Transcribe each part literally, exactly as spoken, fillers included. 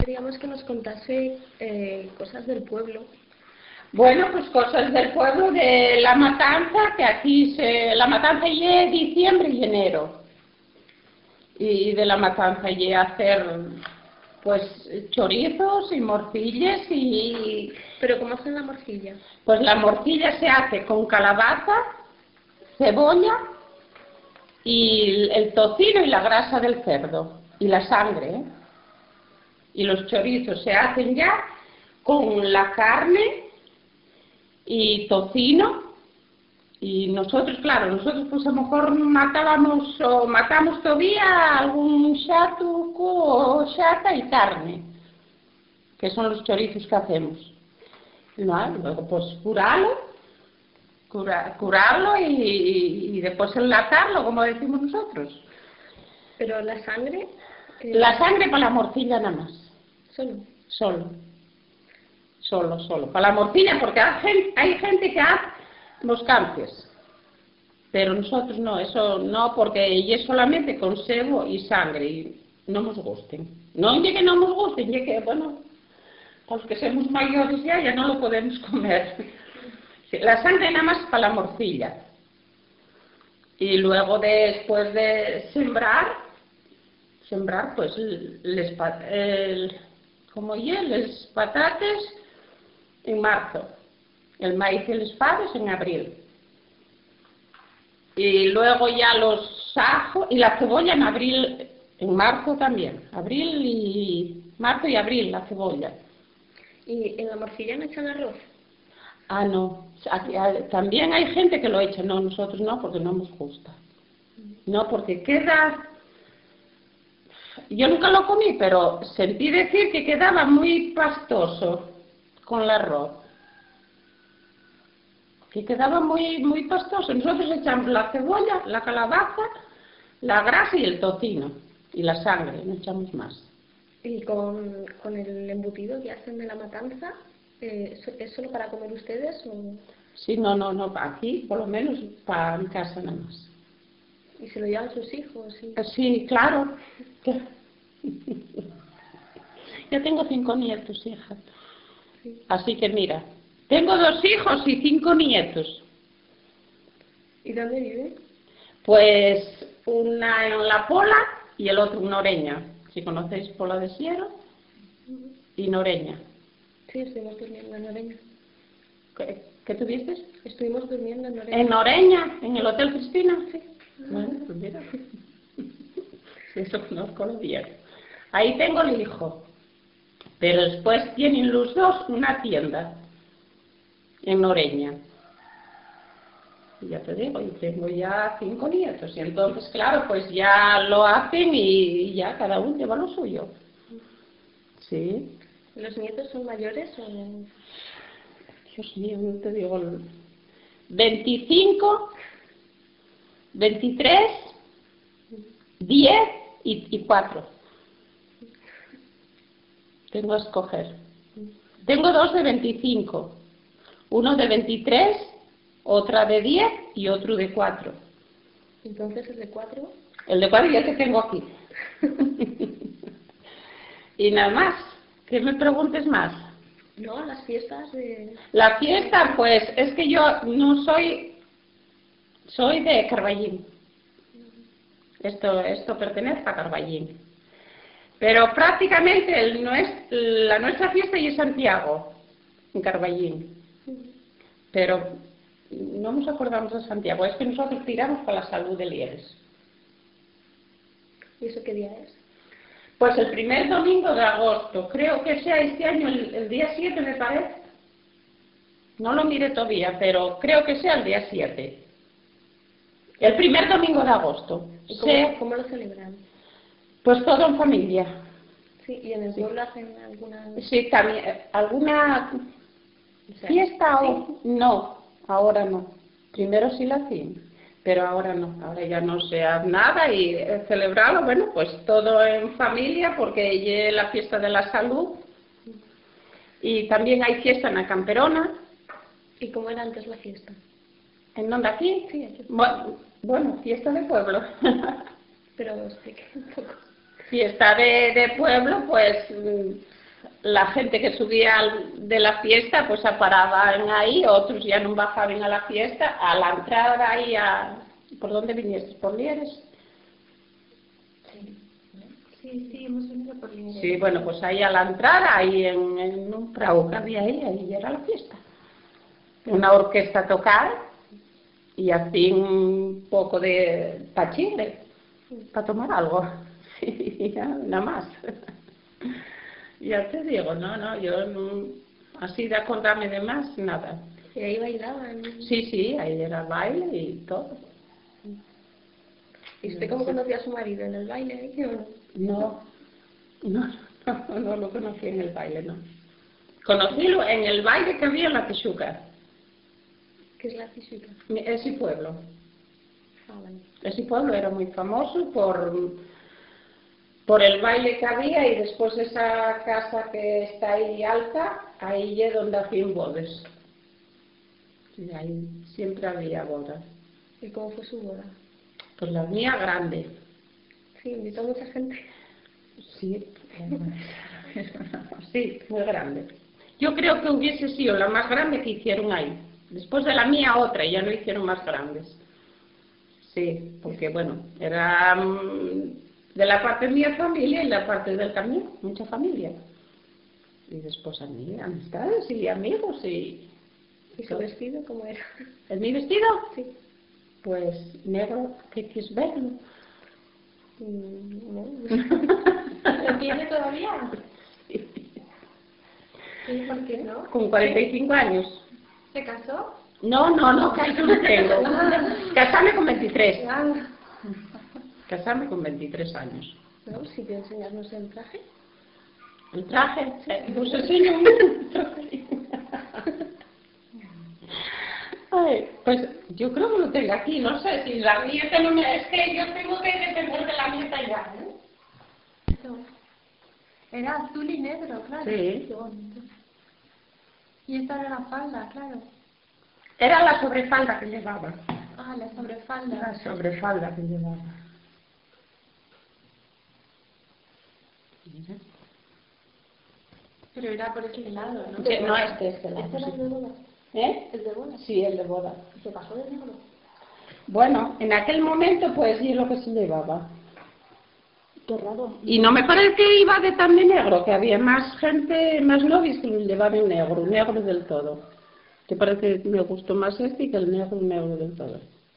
Queríamos que nos contase eh, cosas del pueblo. Bueno, pues cosas del pueblo de la matanza, que aquí se... La matanza es diciembre y enero. Y de la matanza y hacer, pues, chorizos y morcillas y... ¿Pero cómo hacen la morcilla? Pues la morcilla se hace con calabaza, cebolla y el tocino y la grasa del cerdo y la sangre, ¿eh? Y los chorizos se hacen ya con la carne y tocino, y nosotros, claro, nosotros pues a lo mejor matábamos o matamos todavía algún xatuco o xata y carne, que son los chorizos que hacemos. ¿No? Luego pues curarlo, cura, curarlo y, y, y después enlatarlo, como decimos nosotros. Pero la sangre... Eh... La sangre para la morcilla nada más. Solo. Solo. Solo, solo. Para la morcilla, porque hay gente, hay gente que hace moscantes. Pero nosotros no, eso no, porque es solamente con sebo y sangre y no nos gusten. No es que no nos gusten, es que, bueno, los que somos mayores ya, ya no lo podemos comer. La sangre nada más para la morcilla. Y luego después de sembrar, sembrar pues les, el, como ya, les patates en marzo, el maíz y les faves en abril. Y luego ya los ajos y la cebolla en abril, en marzo también, abril y marzo y abril la cebolla. ¿Y en la morcilla no echan arroz? Ah, no. Aquí, también hay gente que lo echa. No, nosotros no, porque no nos gusta. No, porque queda... Yo nunca lo comí, pero sentí decir que quedaba muy pastoso con el arroz. Que quedaba muy, muy pastoso. Nosotros echamos la cebolla, la calabaza, la grasa y el tocino. Y la sangre, no echamos más. ¿Y con, con el embutido que hacen de la matanza? Eh, ¿Es solo para comer ustedes o...? Sí, no, no, no, aquí por lo menos para mi casa nada más. ¿Y se lo llevan sus hijos? Sí, sí, claro. Yo tengo cinco nietos, hija. Sí. Así que mira, tengo dos hijos y cinco nietos. ¿Y dónde viven? Pues una en La Pola y el otro en Noreña. Si conocéis Pola de Siero uh-huh. y Noreña. Sí, estuvimos durmiendo en Noreña. ¿Qué, ¿Qué tuviste? Estuvimos durmiendo en Noreña. ¿En Noreña? ¿En el Hotel Cristina? Sí. Bueno, pues mira. Sí, eso conozco lo bien. Ahí tengo el hijo. Pero después tienen los dos una tienda en Noreña. Y ya te digo, yo tengo ya cinco nietos. Y entonces, claro, pues ya lo hacen y ya cada uno lleva lo suyo. Sí. ¿Los nietos son mayores o...? Dios mío, no te digo... veinticinco, veintitrés, diez y, y cuatro. Tengo a escoger. Tengo dos de veinticinco. Uno de veintitrés, otra de diez y otro de cuatro. ¿Entonces el de cuatro? El de cuatro ya te tengo aquí. Y nada más. ¿Qué me preguntes más? No, las fiestas de... La fiesta, pues, es que yo no soy... Soy de Carballín. Esto, esto pertenece a Carballín. Pero prácticamente el, la nuestra fiesta es Santiago, en Carballín. Pero no nos acordamos de Santiago, es que nosotros tiramos para la salud de Lieres. ¿Y eso qué día es? Pues el primer domingo de agosto, creo que sea este año el, el día siete, me parece. No lo mire todavía, pero creo que sea el día siete. El primer domingo de agosto. ¿Y cómo, Se... ¿cómo lo celebran? Pues todo en familia. Sí, ¿y en el pueblo sí. hacen alguna...? Sí, también. ¿Alguna o sea, fiesta sí. o...? No, ahora no. Primero sí la hacían, pero ahora no. Ahora ya no se hace nada y eh, celebrarlo, bueno, pues todo en familia, porque es la fiesta de la salud. Y también hay fiesta en la Camperona. ¿Y cómo era antes la fiesta? ¿En dónde? ¿Aquí? Sí, aquí. Bueno, bueno, fiesta de pueblo. Pero explique un poco. Fiesta de, de pueblo, pues la gente que subía al- de la fiesta, pues se paraban ahí, otros ya no bajaban a la fiesta, a la entrada ahí a... ¿Por dónde vinieste? ¿Por Lieres? Sí, sí, sí, hemos venido por Lieres. Sí, bueno, pues ahí a la entrada, ahí en, en un prado que había ahí, ahí era la fiesta. Una orquesta a tocar y así un poco de pachigre, para tomar algo. Sí, ya, nada más. Ya te digo, no, no, yo no, así de acordarme de más, nada. Y ahí bailaban. Sí, sí, ahí era baile y todo. ¿Y usted cómo conoció a su marido? ¿En el baile ahí o no? No, no, no, no lo conocí en el baile, no. Conocílo en el baile que había en la Texuca, ¿Qué es la física? ese pueblo. Ah, vale. Ese pueblo era muy famoso por, por el baile que había y después esa casa que está ahí alta, ahí es donde hacían bodas. Y ahí siempre había bodas. ¿Y cómo fue su boda? Pues la mía grande. Sí, invitó a mucha gente. Sí, sí, muy grande. Yo creo que hubiese sido la más grande que hicieron ahí. Después de la mía otra, y ya no hicieron más grandes. Sí, porque bueno, era mm, de la parte de mi familia y la parte del camino, mucha familia. Y después a mí, amistades y amigos y... ¿Y su vestido cómo era? ¿Es mi vestido? Sí. Pues negro, ¿qué quieres verlo? Mm, no. ¿Lo tiene todavía? Sí. Sí, ¿por qué no? Con cuarenta y cinco años. ¿Se casó? No, no, no, caso no tengo. Casarme con veintitrés. Ah. Casarme con veintitrés años. No, si te enseñarnos el traje. ¿El traje? Pues enseño un traje. Ay, pues yo creo que lo tengo aquí, no sé si la nieta no me... Es que yo tengo que depender de la nieta ya, ¿eh? No. Era azul y negro, claro. Sí. Qué bonito. Y esta era la falda, claro. Era la sobrefalda que llevaba. Ah, la sobrefalda. La sobrefalda que llevaba. Mira. Pero era por ese lado, ¿no? Sí, no, este, este lado. ¿Este era Sí. el de boda? ¿Eh? ¿El de boda? Sí, el de boda. ¿Y se pasó de negro? Bueno, en aquel momento pues sí es lo que se llevaba. Qué raro. Y no me parece que iba de tan de negro, que había más gente, más novios que lo llevaban negro, negro del todo. Que parece que me gustó más este que el negro, negro del todo.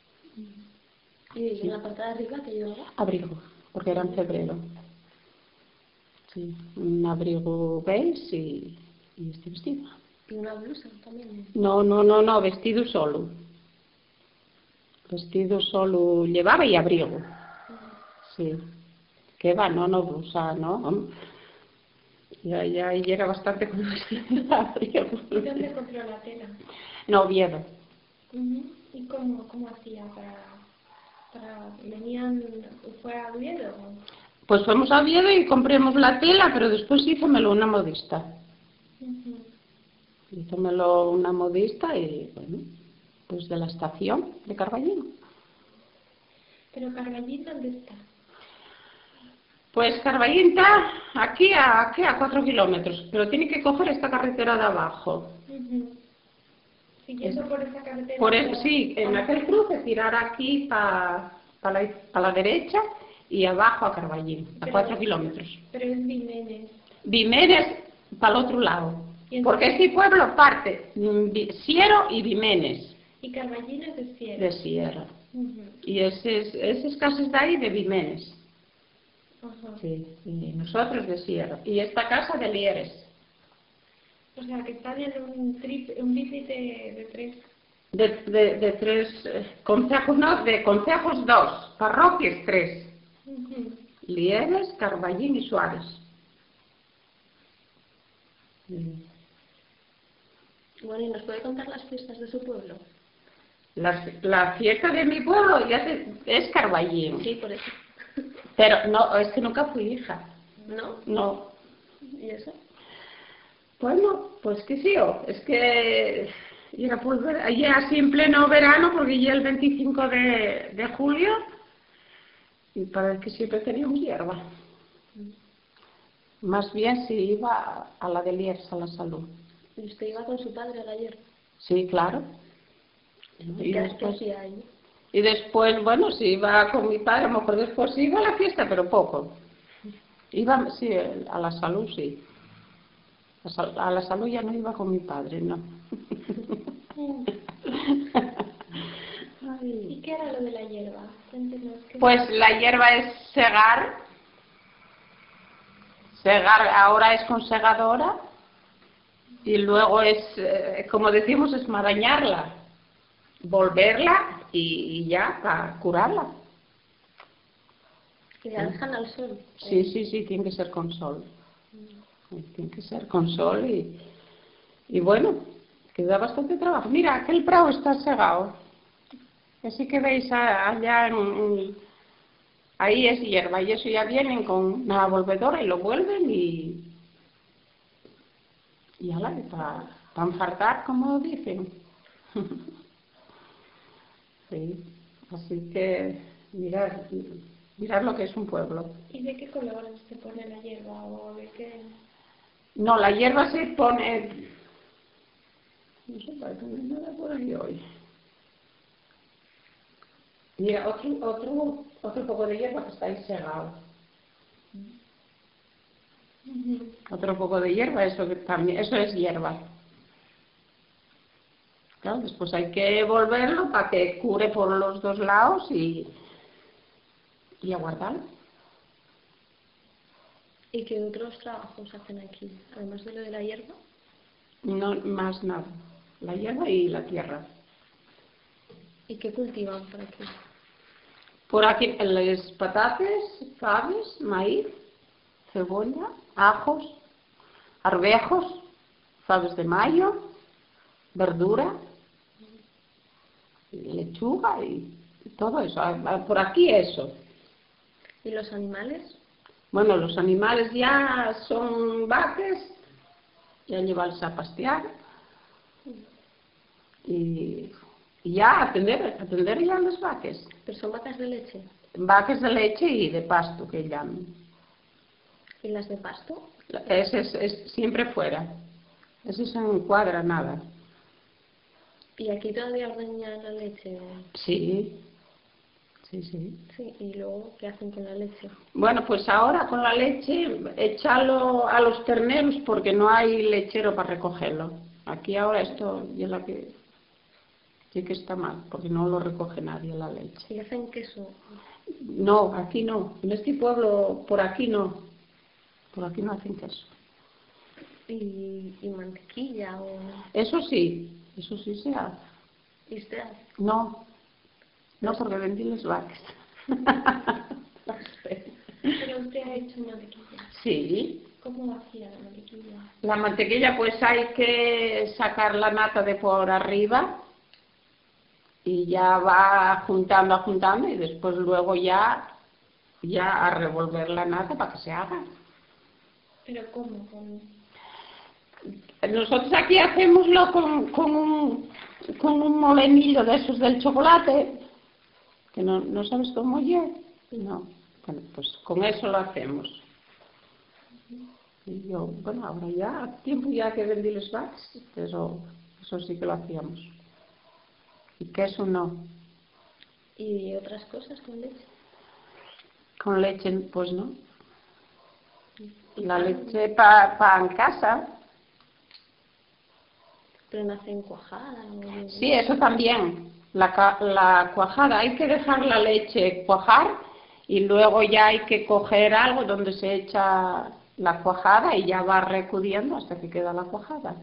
¿Y en la parte de arriba que llevaba? Abrigo, porque era en febrero. Sí, un abrigo beige y, y este vestido. ¿Y una blusa también? No, no, no, no, vestido solo. Vestido solo llevaba y abrigo. Sí. ¿Qué va? No, no, blusa, no. Ya, ya, ahí llega bastante con el vestido y abrigo. ¿Y dónde compró la tela? No, Oviedo. Uh-huh. ¿Y cómo, cómo hacía para, para... ¿Venían... fue a Oviedo? Pues fuimos a Oviedo y compremos la tela, pero después hízomelo una modista. Uh-huh. Hízomelo una modista y, bueno, pues de la estación de Carballín. ¿Pero Carballín dónde está? Pues Carballín está aquí a, aquí a cuatro kilómetros, pero tiene que coger esta carretera de abajo. Uh-huh. Siguiendo Es, por esa carretera. por el, sí, en aquel cruce tirar aquí para pa la, pa la derecha y abajo a Carballín, a cuatro kilómetros. Pero es Vimenes. Vimenes para el otro lado, porque este pueblo parte Siero y Vimenes. Y Carballín es de Siero. De Siero. Uh-huh. Y ese, esas casas de ahí de Vimenes. Uh-huh. Sí, y nosotros de Siero. Y esta casa de Lieres. O sea, que están en un, trip, un límite de, de tres. De, de, de tres eh, concejos, no, de concejos dos, parroquias tres. Uh-huh. Lieres, Carballín y Suárez. Sí. Bueno, ¿y nos puede contar las fiestas de su pueblo? La, la fiesta de mi pueblo ya te, es Carballín. Sí, por eso. Pero no, es que nunca fui hija. ¿No? No. ¿Y eso? Bueno, pues qué sé yo, es que ya, pues, ya así en pleno verano, porque ya el veinticinco de, de julio, y parece que siempre teníamos hierba. Más bien si iba a la del I E R S, a la salud. ¿Y usted iba con su padre a la hierba? Sí, claro. ¿Y qué después, hacía ahí? Y después, bueno, si iba con mi padre, a lo mejor después iba a la fiesta, pero poco. Iba, sí, a la salud, sí. A la salud ya no iba con mi padre, no. ¿Y qué era lo de la hierba? Pues la hierba es segar. Segar ahora es con segadora. Y luego es, eh, como decimos, es marañarla. Volverla y, y ya, para curarla. ¿Y la dejan al sol? Sí, sí, sí, tiene que ser con sol. Tiene que ser con sol y, y bueno, que da bastante trabajo. Mira, aquel prado está segado. Así que veis allá, en, en, ahí es hierba y eso ya vienen con una volvedora y lo vuelven y, y ala, para pa enfartar, como dicen. Sí, así que mirad, mirad lo que es un pueblo. ¿Y de qué color se pone la hierba o de qué? No, la hierba se pone, no sé, para que no nada por ahí hoy. Mira, otro, otro, otro poco de hierba que está ahí segado. Uh-huh. Otro poco de hierba, eso que también, eso es hierba. Claro, después hay que volverlo para que cure por los dos lados y, y aguardarlo. ¿Y qué otros trabajos hacen aquí, además de lo de la hierba? No, más nada. La hierba y la tierra. ¿Y qué cultivan por aquí? Por aquí, las patatas, faves, maíz, cebolla, ajos, arvejos, faves de mayo, verdura, lechuga y todo eso. Por aquí eso. ¿Y los animales? Bueno, los animales ya son vacas, ya llevarse a pastear y, y ya atender, atender ya a las vacas. ¿Pero son vacas de leche? Vacas de leche y de pasto, que llaman. ¿Y las de pasto? Ese es, es siempre fuera. Ese se encuadra nada. ¿Y aquí todavía ordeñan la leche? Sí. Sí, sí. Sí, ¿y luego qué hacen con la leche? Bueno, pues ahora con la leche, echarlo a los terneros porque no hay lechero para recogerlo. Aquí ahora esto ya la que sí que está mal, porque no lo recoge nadie la leche. ¿Y hacen queso? No, aquí no. En este pueblo, por aquí no. Por aquí no hacen queso. ¿Y, y mantequilla o...? Eso sí, eso sí se hace. ¿Y usted hace? No, no porque vendí las vacas. ¿Pero usted ha hecho mantequilla? Sí. ¿Cómo hacía la mantequilla? La mantequilla, pues hay que sacar la nata de por arriba y ya va juntando, juntando y después luego ya, ya a revolver la nata para que se haga. ¿Pero cómo? ¿Con... Nosotros aquí hacemoslo con, con, un, con un molenillo de esos del chocolate, que no, no sabes cómo es. No, bueno, pues con eso lo hacemos. Y yo, bueno, ahora ya, tiempo ya que vendí los vacas, pero eso sí que lo hacíamos. Y queso no. ¿Y otras cosas con leche? Con leche, pues no. La leche para pa en casa. ¿Pero no hacen cuajada? O... Sí, eso también. La, la cuajada, hay que dejar la leche cuajar y luego ya hay que coger algo donde se echa la cuajada y ya va recudiendo hasta que queda la cuajada.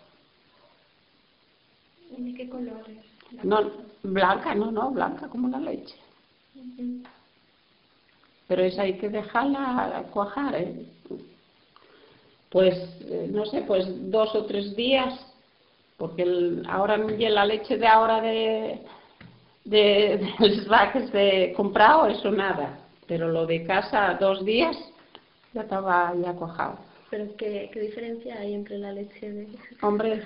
¿Y de qué color es? No, blanca, no, no, blanca como la leche. Uh-huh. Pero esa hay que dejarla cuajar, ¿eh? Pues, eh, no sé, pues dos o tres días, porque el, ahora la leche de ahora de, de, de las vacas de comprado, eso nada. Pero lo de casa, dos días, ya estaba ya cuajado. ¿Pero qué, qué diferencia hay entre la leche de...? Hombre,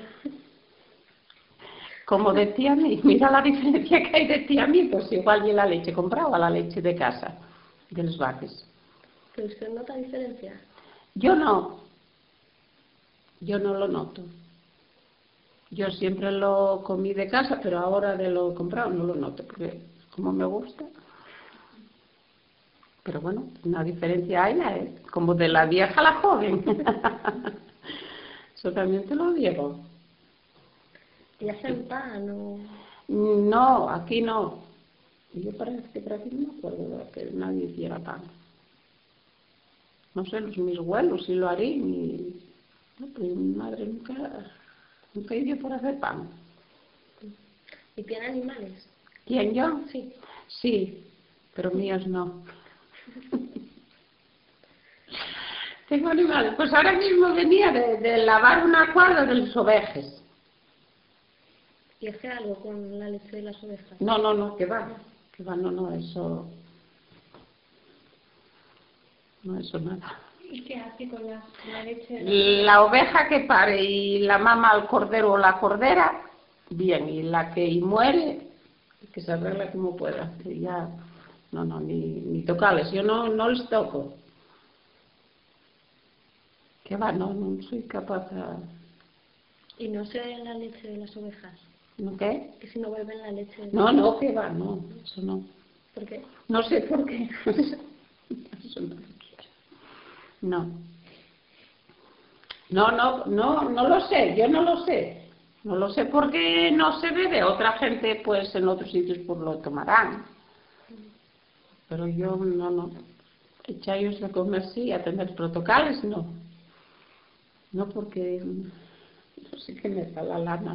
como de tiamí, mira la diferencia que hay de tiamí, pues igual y la leche comprada, la leche de casa, de las vacas. ¿Pero usted nota diferencia? Yo no, yo no lo noto. Yo siempre lo comí de casa, pero ahora de lo comprado no lo noto, porque como me gusta. Pero bueno, una diferencia hay, ¿eh? Como de la vieja a la joven. Eso también te lo digo. ¿Y hacen pan o...? No, aquí no. Yo parece que por aquí no me acuerdo de que nadie hiciera pan. No sé, los mis abuelos sí lo harían y... No, pero mi madre nunca, nunca iba por hacer pan. ¿Y tiene animales? ¿Quién, yo? Sí. Sí, pero míos no. Tengo animales. Pues ahora mismo venía de, de lavar una cuadra de los ovejes. ¿Y hace algo con la leche de las ovejas? No, no, no, que va. Que va, no, no, eso... No, eso nada. ¿Y qué hace con la, con la leche de las La ovejas? oveja que pare y la mama al cordero o la cordera, bien. Y la que y muere, que se arregla como pueda. Que ya... No, no, ni, ni tocarles. Yo no, no les toco. Que va, no, no soy capaz de... ¿Y no se beben la leche de las ovejas? ¿No qué? Que si no beben la leche de... No, no, que va, no, eso no. ¿Por qué? No sé por qué. Eso no. No. No, no, no, no lo sé, yo no lo sé. No lo sé porque no se bebe. Otra gente, pues, en otros sitios, pues, lo tomarán. Pero yo, no, no. Echallos de comer sí, a tener protocolos, no. No porque... No sé qué me da la lana.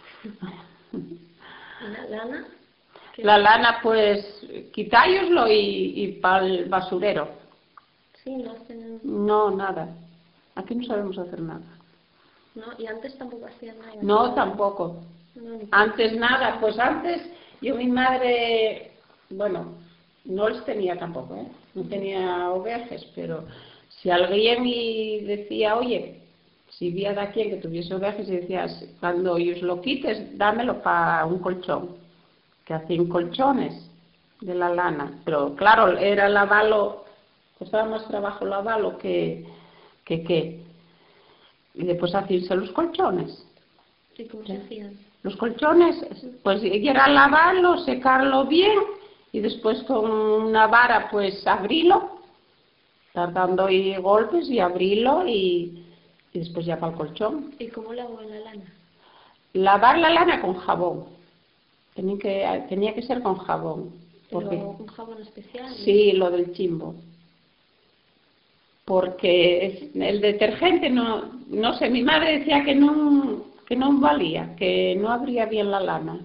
¿La lana? ¿Qué? La lana, pues, quitálloslo y, y para el basurero. Sí, no hacen... No, nada. Aquí no sabemos hacer nada. No, y antes tampoco hacían nada. No, tampoco. No, ni... Antes nada, pues antes yo mi madre, bueno, no les tenía tampoco, ¿eh? No tenía ovejas, pero si alguien y decía, oye, si vi a quien que tuviese ovejas y decías, cuando ellos lo quites, dámelo para un colchón, que hacían colchones de la lana, pero claro, era lavarlo, costaba más trabajo lavarlo que, que, que, y después hacíanse los colchones. ¿Y cómo se hacían? Los colchones, pues era lavarlo, secarlo bien y después con una vara pues abrirlo, dando ahí golpes y abrirlo y, y después ya para el colchón. ¿Y cómo lavo la lana? Lavar la lana con jabón, tenía que, tenía que ser con jabón. Porque, ¿Pero un jabón especial? Sí, lo del chimbo. Porque es, el detergente no, no sé, mi madre decía que no, que no valía, que no abría bien la lana.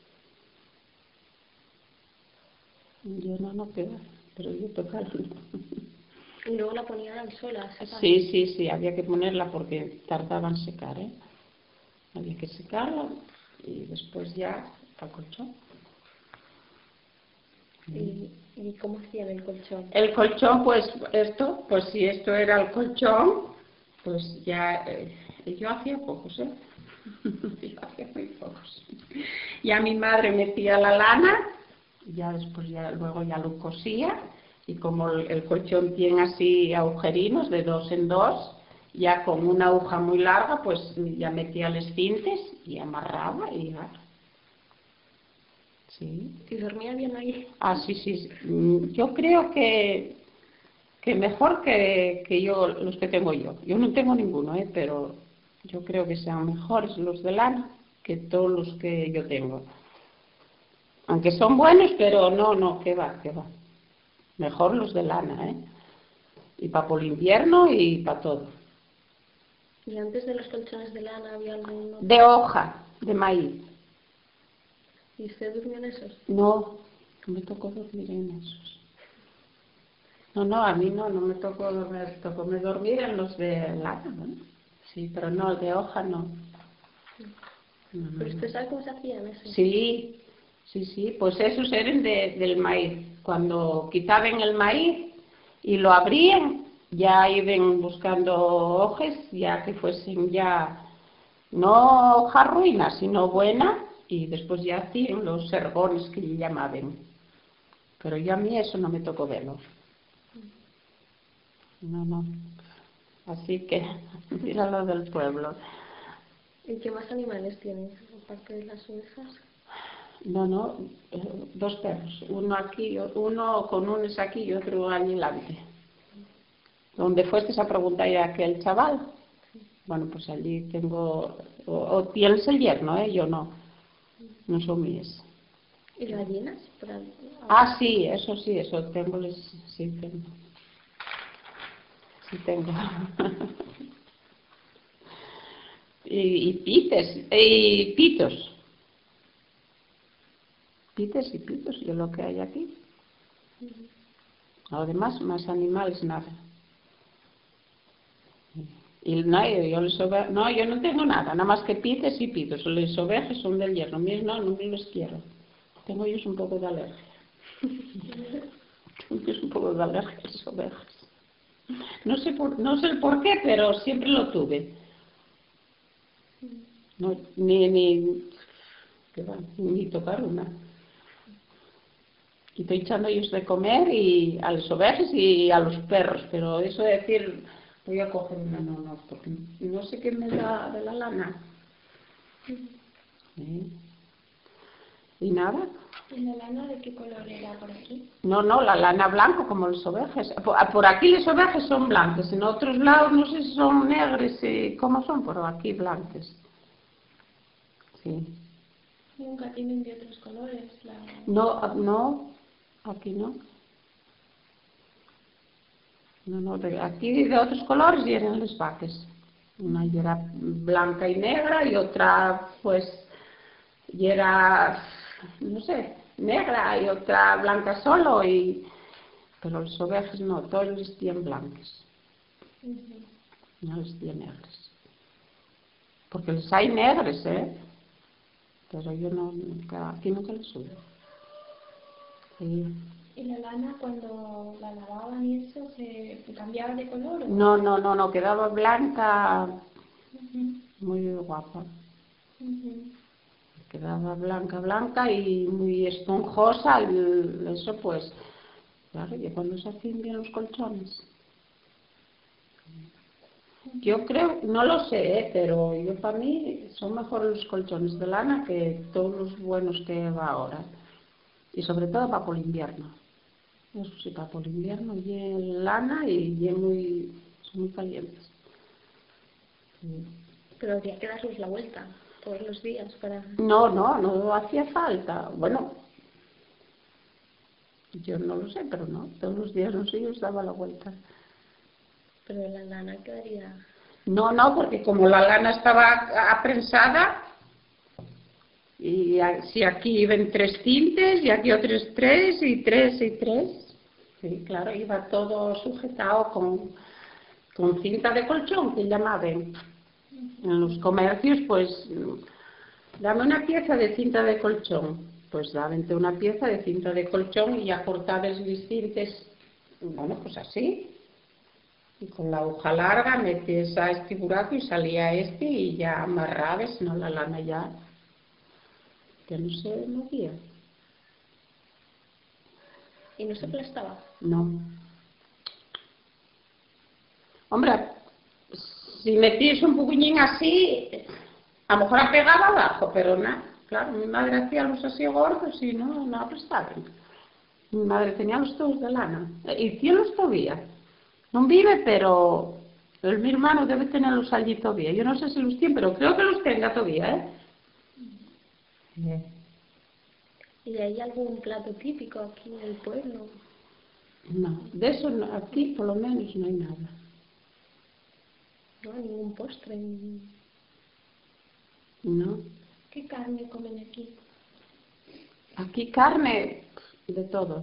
Yo no, no queda, pero yo tocarla no. Y luego la ponían al sol a secar. Sí, sí, sí, había que ponerla porque tardaba en secar, ¿eh? Había que secarla y después ya al colchón. ¿Y, ¿Y cómo hacían el colchón? El colchón, pues esto, pues si esto era el colchón, pues ya, eh, yo hacía pocos, ¿eh? Yo hacía muy pocos. Ya mi madre metía la lana, ya después ya luego ya lo cosía, y como el, el colchón tiene así agujerinos de dos en dos, ya con una aguja muy larga, pues ya metía los cintes y amarraba y ya. Sí. ¿Y dormía bien ahí? Ah, sí, sí. Yo creo que, que mejor que, que yo, los que tengo yo. Yo no tengo ninguno, ¿eh? Pero yo creo que sean mejores los de lana que todos los que yo tengo. Aunque son buenos, pero no, no, que va, que va. Mejor los de lana, ¿eh? Y para por el invierno y para todo. ¿Y antes de los colchones de lana había alguno? De hoja, de maíz. ¿Y usted durmió en esos? No, no me tocó dormir en esos. No, no, a mí no, no me tocó dormir, tocó me dormir en los de lana, ¿no? Sí, pero no, de hoja no. No, no. ¿Pero usted sabe cómo se hacían esos? Sí, sí, sí, pues esos eran de, del maíz. Cuando quitaban el maíz y lo abrían, ya iban buscando hojas, ya que fuesen ya, no hojas ruinas, sino buenas, y después ya hacían los sergones que le llamaban. Pero ya a mí eso no me tocó verlo. No, no. Así que, mira lo del pueblo. ¿Y qué más animales tienes, aparte de las ovejas? No, no, eh, dos perros, uno aquí, uno con unos aquí y otro allí delante. ¿Dónde fuiste a preguntar a aquel chaval? Bueno, pues allí tengo, o, o tienes el yerno, ¿eh? Yo no, no son mías. ¿Y gallinas? Por ahí? Ah, sí, eso sí, eso tengo, les, sí tengo. Sí tengo. y, y pites, y pitos. Pites y pitos, y lo que hay aquí. Además, más animales, nada. Y no, yo, les ove- no, yo no tengo nada, nada más que pites y pitos. Las ovejas son del yerno, míos no, no me los quiero. Tengo yo un poco de alergia. Tengo yo un poco de alergia a las ovejas. No sé, por, no sé el por qué, pero siempre lo tuve. No, ni, ni, ¿qué va? Ni tocar una. Y estoy echando ellos de comer y a las ovejas y a los perros, pero eso de decir, voy a coger una, no, no, porque no sé qué me da de la lana. ¿Sí? ¿Y nada? ¿Y la lana de qué color era por aquí? No, no, la lana blanca como las ovejas. Por, por aquí las ovejas son blancas, en otros lados no sé si son negras y cómo son, pero aquí blancas. Sí. Nunca tienen de otros colores. La... No, no, aquí no. No, no, de, aquí de otros colores y eran las vacas. Una y era blanca y negra y otra pues y era, no sé, negra y otra blanca solo y pero las ovejas no, todas las tienen blancas. Uh-huh. No las tienen negras. Porque les hay negras, ¿eh? Pero yo no, nunca, aquí nunca les subo. Sí. ¿Y la lana cuando la lavaban y eso se cambiaba de color? ¿O? No, no, no, no, quedaba blanca, Uh-huh. muy guapa. Uh-huh. Quedaba blanca, blanca y muy esponjosa, el- eso pues, claro, y cuando se hacían bien los colchones. Yo creo, no lo sé, ¿eh? Pero yo para mí son mejores los colchones de lana que todos los buenos que va ahora. Y sobre todo para por el invierno. Eso sí, para por el invierno, y en lana y, y muy, son muy calientes. Sí. Pero habría que darles la vuelta todos los días para... No, no, no hacía falta. Bueno, yo no lo sé, pero no, todos los días no sé, yo os daba la vuelta. Pero la lana quedaría... No, no, porque como la lana estaba aprensada, y a- si aquí iban tres tintes y aquí otros tres y tres y tres, sí, claro, iba todo sujetado con, con cinta de colchón, que llamaban. En los comercios, pues, dame una pieza de cinta de colchón. Pues dábente una pieza de cinta de colchón y ya cortabas los tintes, bueno, pues así. Y con la aguja larga metes a este buraco y salía este y ya amarrabas, no la lana ya, que no se movía. ¿Y no se aplastaba? No. Hombre, si metías un poquillín así, a lo mejor pegaba abajo, pero nada. Claro, mi madre hacía los así gordos y no, no aplastaban. Mi madre tenía los todos de lana. Y tienes todavía. No vive, pero el, mi hermano debe tenerlos allí todavía. Yo no sé si los tiene, pero creo que los tenga todavía, ¿eh? Sí. ¿Y hay algún plato típico aquí en el pueblo? No, de eso no, aquí por lo menos no hay nada. No hay ningún postre. Ni... No. ¿Qué carne comen aquí? Aquí carne, de todo.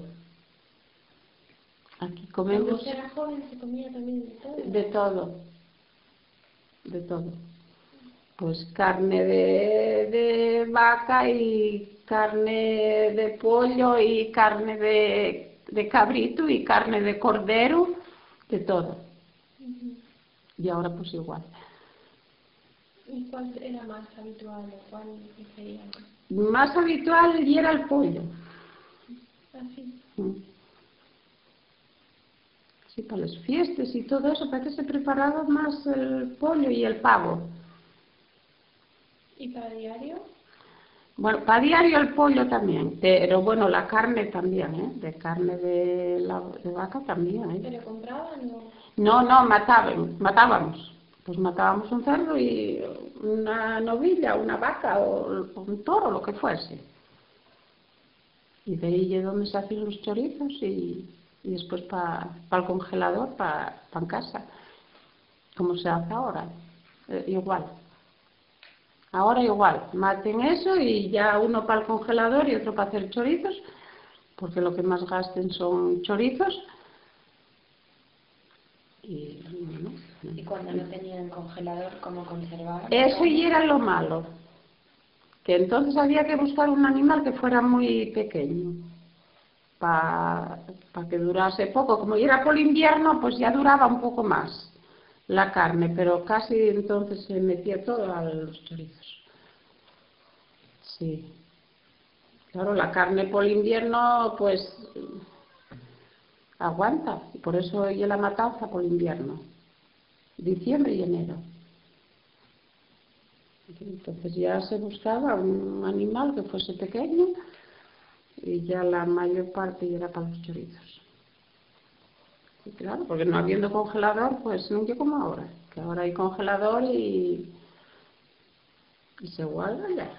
Aquí comemos Cuando era joven se comía también de todo. de todo. De todo. Pues carne de, de vaca y carne de pollo y carne de, de cabrito y carne de cordero, de todo. Uh-huh. Y ahora pues igual. ¿Y cuál era más habitual o cuál preferían? Más habitual y era el pollo. Así. Mm. sí, para las fiestas y todo eso, parece que se preparaba más el pollo y el pavo. ¿Y para diario? Bueno, para diario el pollo también, pero bueno, la carne también, ¿eh? De carne de, la, de vaca también, ¿eh? ¿Pero compraban o...? No, no, mataban, matábamos. Pues matábamos un cerdo y una novilla, una vaca o un toro, lo que fuese. Y de ahí es donde se hacen los chorizos y, y después para pa el congelador, para pa en casa, como se hace ahora, eh, igual. Ahora igual, maten eso y ya uno para el congelador y otro para hacer chorizos, porque lo que más gasten son chorizos. Y, bueno, ¿Y cuando no tenían congelador, cómo conservaban? eso y era lo malo, que entonces había que buscar un animal que fuera muy pequeño, para pa que durase poco. Como era por invierno, pues ya duraba un poco más la carne, pero casi entonces se metía todo a los chorizos. Sí. Claro, la carne por invierno, pues, aguanta. Y por eso yo la matanza por invierno. Diciembre y enero. Entonces ya se buscaba un animal que fuese pequeño y ya la mayor parte era para los chorizos. Y claro, porque no habiendo congelador, pues nunca como ahora. Que ahora hay congelador y, y se guarda ya.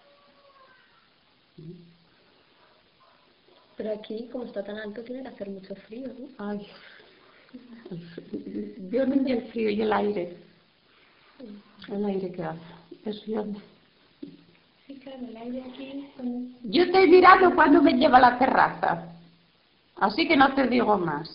Pero aquí, como está tan alto, tiene que hacer mucho frío, ¿no? Ay, yo no el frío y el aire. El aire que hace. Eso yo no. Sí, claro, el aire aquí... Con... Yo estoy mirando cuando me lleva a la terraza. Así que no te digo más.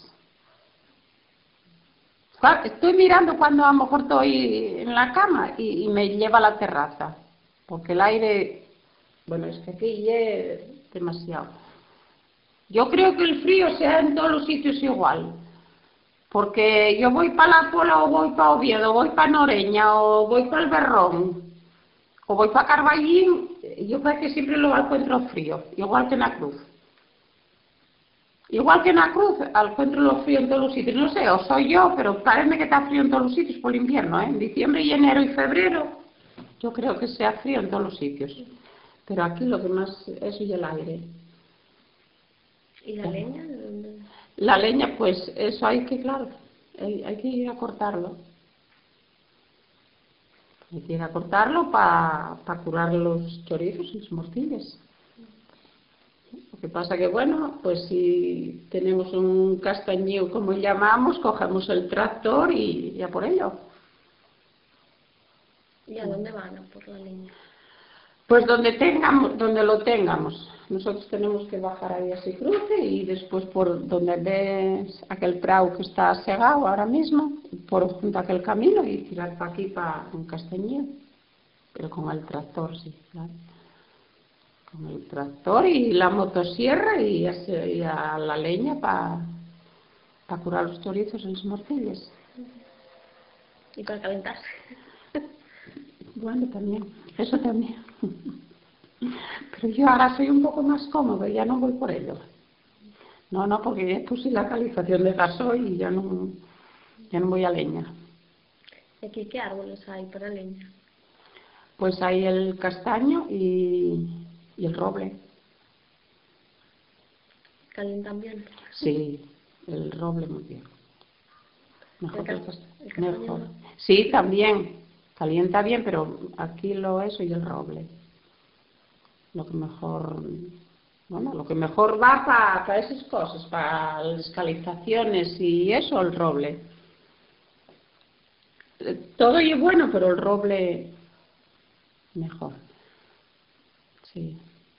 Estoy mirando cuando a lo mejor estoy en la cama y, y me lleva a la terraza. Porque el aire... Bueno, es que aquí es demasiado. Yo creo que el frío sea en todos los sitios igual. Porque yo voy para La Pola o voy para Oviedo, o voy para Noreña o voy para el Berrón o voy para Carballín, yo creo que siempre lo encuentro frío, igual que en la Cruz. Igual que en la Cruz, encuentro lo frío en todos los sitios. No sé, o soy yo, pero parece que está frío en todos los sitios por el invierno, ¿eh? En diciembre y enero y febrero, yo creo que sea frío en todos los sitios. Pero aquí lo que más es el aire. ¿Y la leña de dónde? La leña, pues eso hay que, claro, hay, hay que ir a cortarlo. Hay que ir a cortarlo para pa curar los chorizos y los morcillas. Lo que pasa que, bueno, pues si tenemos un castañeo, como llamamos, cogemos el tractor y ya por ello. ¿Y a dónde van a por la leña? Pues donde tengamos, donde lo tengamos. Nosotros tenemos que bajar ahí a ese cruce y después por donde ves aquel prau que está segado ahora mismo, por junto a aquel camino y tirar para aquí, para un castañeo. Pero con el tractor, sí, claro. Con el tractor y la motosierra y a, y a la leña para pa curar los chorizos en los morcillas. ¿Y para calentarse? Bueno, también, eso también. Pero yo ahora soy un poco más cómodo, ya no voy por ello. No, no, porque ya puse la calefacción de gasoil y ya no, ya no voy a leña. ¿Y aquí qué árboles hay para leña? Pues hay el castaño y, y el roble. ¿Calientan bien? Sí, el roble muy bien. Mejor que el castaño. Mejor. No. Sí, también. Calienta bien, pero aquí lo eso y el roble. Lo que mejor, bueno, lo que mejor va para pa esas cosas, para las calefacciones y eso, el roble. Todo es bueno, pero el roble mejor. Sí.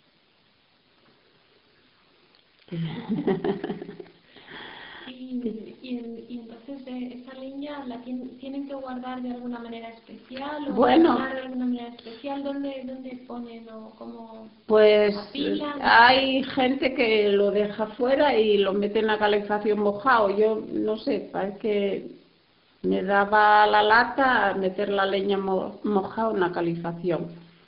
Y, y, y entonces eh, esa leña la tienen, tienen que guardar de alguna manera especial o Bueno, guardar de alguna manera especial. ¿Dónde, dónde ponen o cómo pues apilan? hay gente que lo deja fuera y lo mete en la calefacción mojado. Yo no sé, parece que me daba la lata meter la leña mo mojada en la calefacción,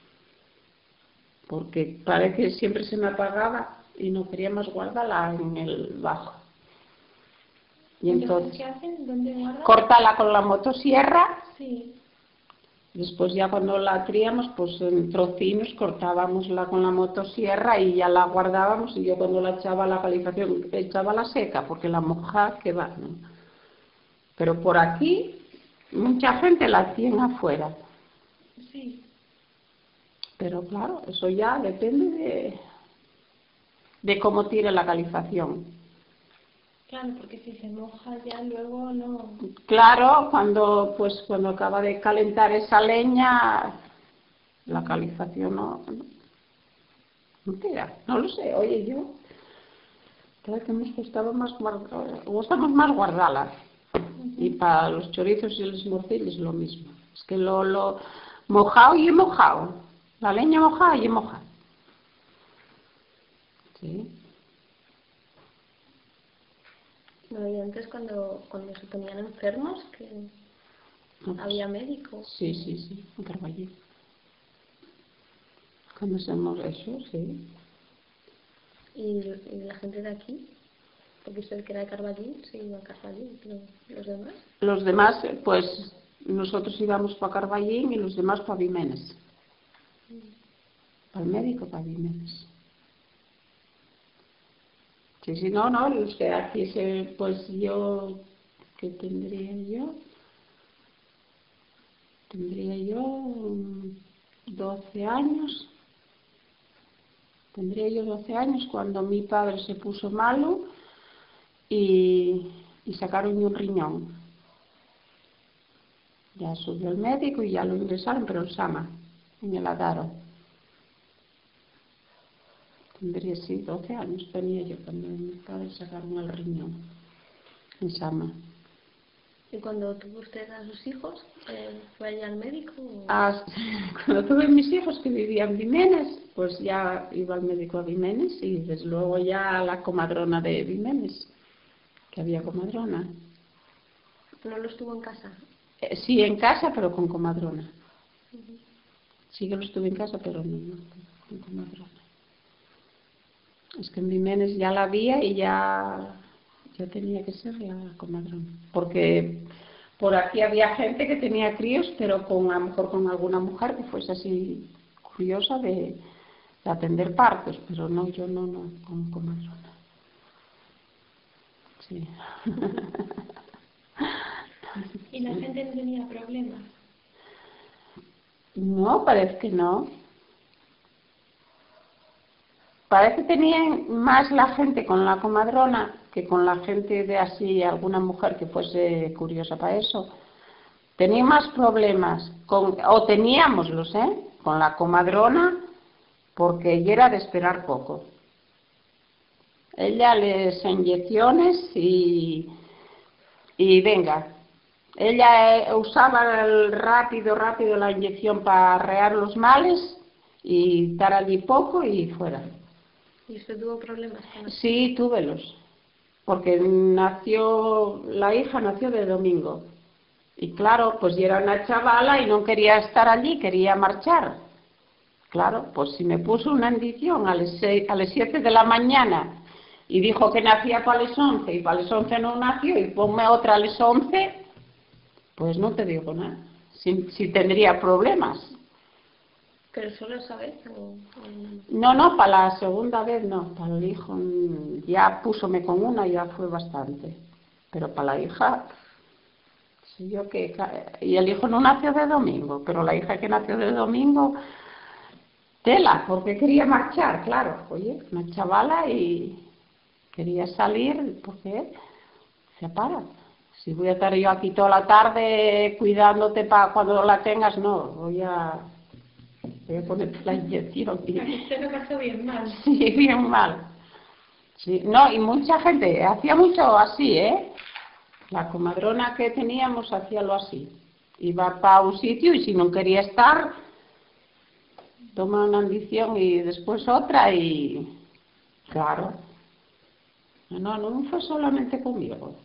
porque parece que siempre se me apagaba y no quería más guardarla en el bajo. Y entonces, ¿qué hacen? ¿Dónde guardan? cortarla con la motosierra. Sí. Después ya cuando la tríamos, pues en trocinos cortábamos la con la motosierra y ya la guardábamos, y yo cuando la echaba a la calificación, echaba la seca, porque la moja que va, ¿no? Pero por aquí, mucha gente la tiene afuera. Sí. Pero claro, eso ya depende de, de cómo tire la calificación. Claro, porque si se moja ya luego no... Claro, cuando pues cuando acaba de calentar esa leña, la calificación no, no, no tira, no lo sé. Oye, yo creo que hemos gustado más guard- gustamos más guardarlas. Uh-huh. Y para los chorizos y los morcillos lo mismo. Es que lo, lo mojado y he mojado, la leña mojada y he mojado. Sí. No, y antes cuando, cuando se ponían enfermos, que no, había médicos. Sí, sí, sí, en Carballín. Conocemos eso, sí. ¿Y, y la gente de aquí? Porque usted que era de Carballín, se iba a Carballín, pero ¿los demás? Los demás, pues nosotros íbamos para Carballín y los demás para Vimenes. Mm. Para el médico, para Vimenes. Sí, sí, no, no, los que aquí se, pues yo, ¿qué tendría yo? Tendría yo doce años. Tendría yo doce años cuando mi padre se puso malo y, y sacaron un riñón. Ya subió el médico y ya lo ingresaron, pero en Sama, en el Adaro. Tendría, sí, doce años tenía yo cuando mi padre sacaron el riñón en Sama. ¿Y cuando tuvo usted a sus hijos, eh, fue allá al médico? O... Ah, cuando tuve mis hijos que vivían en Vimenes, pues ya iba al médico a Vimenes y desde luego ya a la comadrona de Vimenes, que había comadrona. ¿No lo estuvo en casa? Eh, sí, en casa, pero con comadrona. Uh-huh. Sí que lo estuve en casa, pero no, no con comadrona. Es que en Vimenes ya la había y ya, ya tenía que ser la comadrona. Porque por aquí había gente que tenía críos, pero con, a lo mejor con alguna mujer que fuese así curiosa de, de atender partos, pero no, yo no, no, con comadrona. Sí. ¿Y la gente no tenía problemas? No, parece que no. Parece que tenían más la gente con la comadrona que con la gente de así, alguna mujer que fuese curiosa para eso. Tenía más problemas, con, o teníamoslos, ¿eh? Con la comadrona, porque ella era de esperar poco. Ella les inyecciones y, y venga. Ella usaba el rápido, rápido la inyección para arrear los males y estar allí poco y fuera. ¿Y usted tuvo problemas? Sí, túvelos, porque nació, la hija nació de domingo. Y claro, pues yo era una chavala y no quería estar allí, quería marchar. Claro, pues si me puso una indición a las, seis, a las siete de la mañana y dijo que nacía para las once y para las once no nació y ponme otra a las once, pues no te digo nada, si, si tendría problemas. ¿Pero solo esa vez? O... No, no, para la segunda vez no, para el hijo ya púsome con una, ya fue bastante, pero para la hija... Sí, yo que, y el hijo no nació de domingo, pero la hija que nació de domingo, tela, porque quería marchar, claro, oye, una chavala y quería salir, porque se para. Si voy a estar yo aquí toda la tarde cuidándote para cuando la tengas, no, voy a, voy a ponerte la inyección. Usted lo pasó bien mal. Sí, bien mal. Sí, no, y mucha gente, hacía mucho así, ¿eh? La comadrona que teníamos hacíalo así. Iba para un sitio y si no quería estar, toma una ambición y después otra y... Claro. No, no fue solamente conmigo.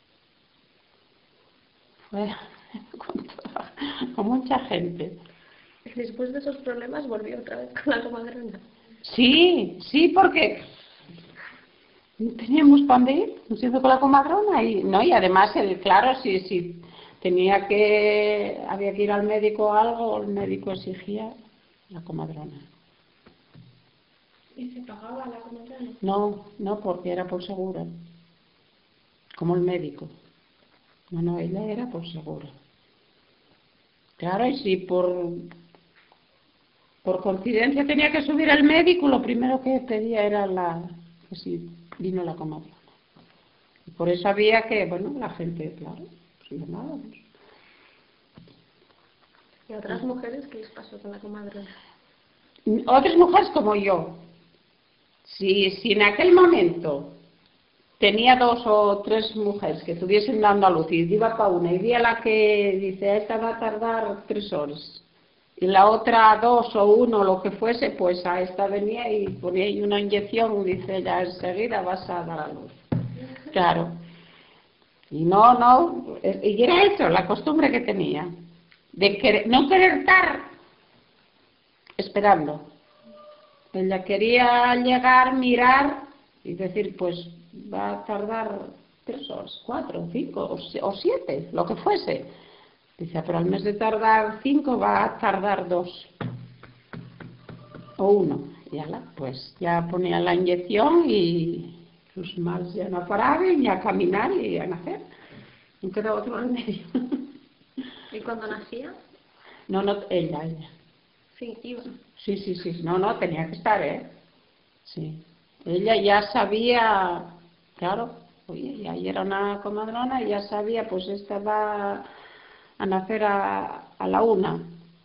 Fue con, toda, con mucha gente. Después de esos problemas volvió otra vez con la comadrona. Sí, sí, porque no teníamos para dónde ir, nos íbamos con la comadrona y, no, y además, el, claro, si, si tenía que, había que ir al médico o algo, el médico exigía la comadrona. ¿Y se pagaba la comadrona? No, no, porque era por seguro, como el médico. No, no, ella era por seguro. Claro, y si por, por coincidencia tenía que subir el médico, lo primero que pedía era la, que si vino la comadrona. Y por eso había que, bueno, la gente, claro, pues llamaba. ¿Y a otras mujeres qué les pasó con la comadrona? Otras mujeres como yo, si, si en aquel momento tenía dos o tres mujeres que estuviesen dando a luz y iba para una y vi a la que dice, esta va a tardar tres horas y la otra dos o uno, lo que fuese, pues a esta venía y ponía ahí una inyección, dice ella, enseguida vas a dar a luz. Claro. Y no, no, y era eso, la costumbre que tenía, de querer, no querer estar esperando. Ella quería llegar, mirar y decir, pues va a tardar tres horas, cuatro, cinco o siete, lo que fuese. Dice, pero al mes de tardar cinco va a tardar dos o uno. Y ala, pues ya ponía la inyección y los males ya no paraban, y a caminar y a nacer. No quedaba otro remedio. ¿Y cuando nacía? No, no, ella, ella. Sí, iba. Sí, sí, sí, no, no, tenía que estar, ¿eh? Sí. Ella ya sabía, claro, oye, ya era una comadrona y ya sabía, pues esta va a nacer a, a la una.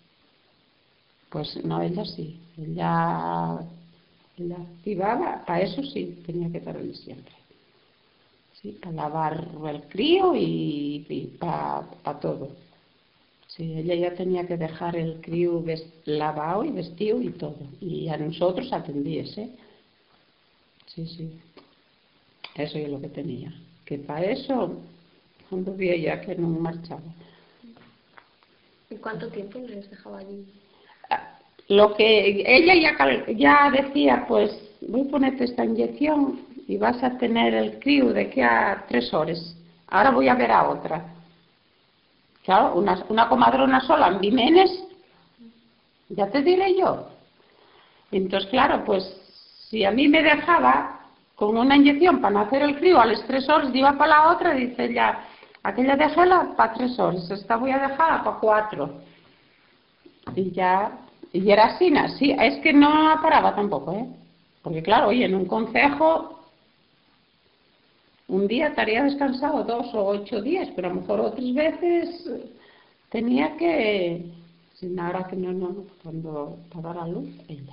Pues no, ella sí, ella, ella activaba, para eso sí, tenía que estar ahí siempre. Sí, para lavar el crío y, y para pa todo. Sí, ella ya tenía que dejar el crío lavado y vestido y todo. Y a nosotros atendiese. Sí, sí. Eso es lo que tenía. Que para eso cuando vi ella que no marchaba. ¿Y cuánto tiempo les dejaba allí? Lo que ella ya, ya decía, pues voy a ponerte esta inyección y vas a tener el crío de aquí a tres horas. Ahora voy a ver a otra. Claro, una, una comadrona sola en Vimenes, ya te diré yo. Entonces, claro, pues si a mí me dejaba con una inyección para nacer el crío a las tres horas, iba para la otra, dice ya, aquella déjala para tres horas, esta voy a dejarla para cuatro. Y ya, y era así, así, es que no paraba tampoco, ¿eh? Porque claro, oye, en un concejo, un día estaría descansado, dos o ocho días, pero a lo mejor otras veces tenía que, sin ahora que no, no, cuando para dar a luz, ella.